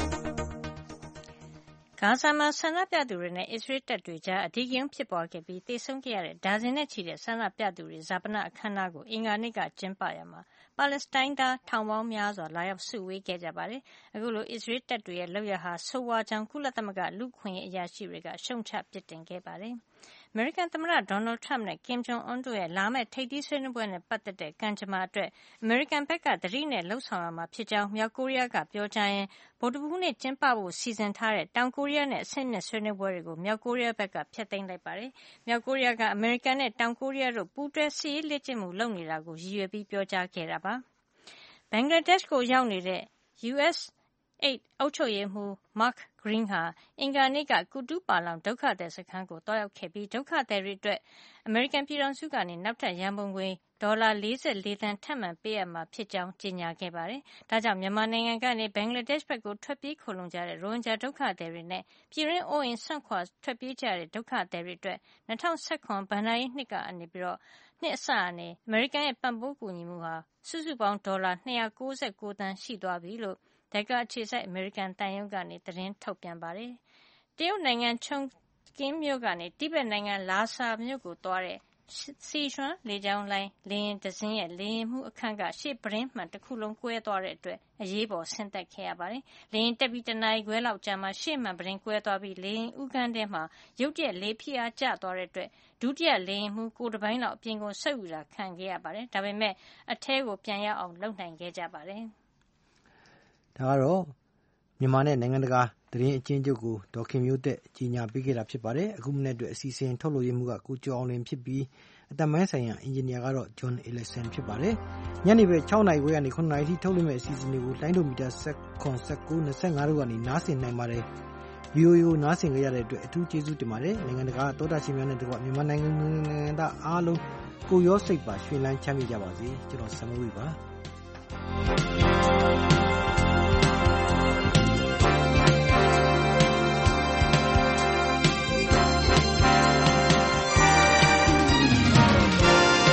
ဂါဇာမှာဆန္ဒပြသူတွေနဲ့အစ္စရေးတပ်တွေကြားအဓိကရုဏ်းဖြစ်ပွားခဲ့ပြီးသေဆုံးခဲ့ရတဲ့ဒါဇင်နဲ့ချီတဲ့ဆန္ဒပြသူတွေဈာပနအခမ်းအနားကိုအင်္ဂါနေ့ကကျင်းပရာမှာပါလက်စတိုင်းသားထောင်ပေါင်းများစွာလာရောက်စုဝေးခဲ့ကြပါတယ်။အခုလိုအစ္စရေးတပ်တွေရဲ့လုပ်ရပ်ဟာဆိုးဝါးကြောင်းကုလသမဂ္ဂလူ့အခွင့်အရေးအရာရှိတွေကရှုံချပြစ်တင်ခဲ့ပါတယ်။အမေရိကန်သမ္မတဒေါ်နယ်ထရမ့်နဲ့ကင်ဂျုံအွန်းတို့ရဲ့လာမယ့်ထိပ်သီးဆွေးနွေးပွဲနဲ့ပတ်သက်တဲ့ကံကြမ္မာအတွက်အမေရိကန်ဘက်ကသတိနဲ့လုပ်ဆောင်ရမှာဖြစ်ကြောင်းမြောက်ကိုရီးယားကပြောကြားရင်းဗုဒ္ဓဟူးနေ့ကျင်းပဖို့စီစဉ်ထားတဲ့တောင်ကိုရီးယားနဲ့အဆင့်မြင့်ဆွေးနွေးပွဲတွေကိုမြောက်ကိုရီးယားဘက်ကဖျက်သိမ်းလိုက်ပါတယ်။မြောက်ကိုရီးယားကအမေရိကန်နဲ့တောင်ကိုရီးယားတို့ပူးတွဲစစ်ရေးလေ့ကျင့်မှုလုပ်နေတာကိုရည်ရွယ်ပြီးပြောကြားခဲ့တာပါ။ဘင်္ဂလားဒေ့ရှ်ကိုရောက်နေတဲ့ ယူအက်စ် အိတ်အုပ်ချုပ်ရေးမှူး Mark Green ဟာအင်္ဂါနေ့ကကူတူးပါလောင်ဒုက္ခသည်စခန်းကိုသွားရောက်ခဲ့ပြီးဒုက္ခသည်တွေအတွက်အမေရိကန်ပြည်ထောင်စုကနေနောက်ထပ်ရန်ပုံငွေဒေါ်လာ၄၄သန်းထပ်မံပေးအပ်မှာဖြစ်ကြောင်းကြေညာခဲ့ပါတယ်။ဒါကြောင့်မြန်မာနိုင်ငံကနေဘင်္ဂလားဒေ့ရှ်ဘက်ကိုထွက်ပြေးခိုလှုံကြတဲ့ရိုဟင်ဂျာဒုက္ခသည်တွေနဲ့ပြည်တွင်းအိုးအိမ်စွန့်ခွာထွက်ပြေးကြတဲ့ဒုက္ခသည်တွေအတွက်၂၀၁၇ဘဏ္ဍာရေးနှစ်ကနေပြီးတော့နှစ်အစကနေအမေရိကန်ရဲ့ပံ့ပိုးကူညီမှုဟာစုစုပေါင်းဒေါ်လာ၂၉၉သန်းရှိသွားပြီလို့ဒက္ကာအခြေစိုက်အမေရိကန်တန်ယုံကနေသတင်းထုတ်ပြန်ပါတယ်။တရုတ်နိုင်ငံချုံကင်းမြို့ကနေတိဘက်နိုင်ငံလာဆာမြို့ကိုသွားတဲ့စီရွှမ်လေကြောင်းလိုင်းလေယာဉ်တစ်စင်းရဲ့လေယာဉ်မှုအခန်းကရှေ့ပရင်းမှန်တစ်ခုလုံးကွဲသွားတဲ့အတွက်အရေးပေါ်ဆင်းသက်ခဲ့ရပါတယ်။လေယာဉ်တက်ပြီးတနာရီခွဲလောက်ကြာမှရှေ့မှန်ပရင်းကွဲသွားပြီးလေယာဉ်ဥကန်းထဲမှာရုတ်တရက်လေဖိအားကျသွားတဲ့အတွက်ဒုတိယလေယာဉ်မှုကိုယ်တပိုင်းလောက်အပြင်ကိုဆုတ်ယူတာခံခဲ့ရပါတယ်။ဒါပေမဲ့အထဲကိုပြန်ရောက်အောင်လုပ်နိုင်ခဲ့ကြပါတယ်။ဒါကတော့မြန်မာနဲ့နိုင်ငံတကာသတင်းအချင်းချုပ်ကိုဒေါက်ခင်မျိုးသက်ကြီးညာပေးခဲ့တာဖြစ်ပါတယ်။အခုမနေ့အတွက်အစီအစဉ်ထုတ်လို့ရမှုကကိုကျော်အောင်လင်းဖြစ်ပြီးအတမန်ဆိုင်ရာအင်ဂျင်နီယာကတော့ John Ellison ဖြစ်ပါတယ်။ညနေပဲ၆နာရီခွဲကနေ၇နာရီထိထုတ်လွှင့်မယ့်အစီအစဉ်တွေကိုလိုင်းဒိုမီတာ၁၇ ၁၉ ၂၅တို့ကနေနားဆင်နိုင်ပါတယ်။ ဗီအိုအေ ကိုနားဆင်ကြရတဲ့အတွက်အထူးကျေးဇူးတင်ပါတယ်။နိုင်ငံတကာသောတာရှင်များနဲ့တကွမြန်မာနိုင်ငံသားအားလုံးကိုရောစိတ်ပါရွှင်လန်းချမ်းမြေ့ကြပါစေ။ကျွန်တော်ဆမ်မဝေပါ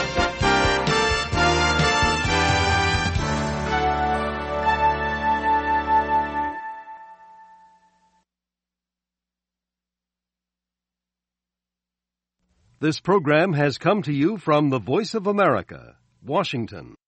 ။ This program has come to you from the Voice of America, Washington.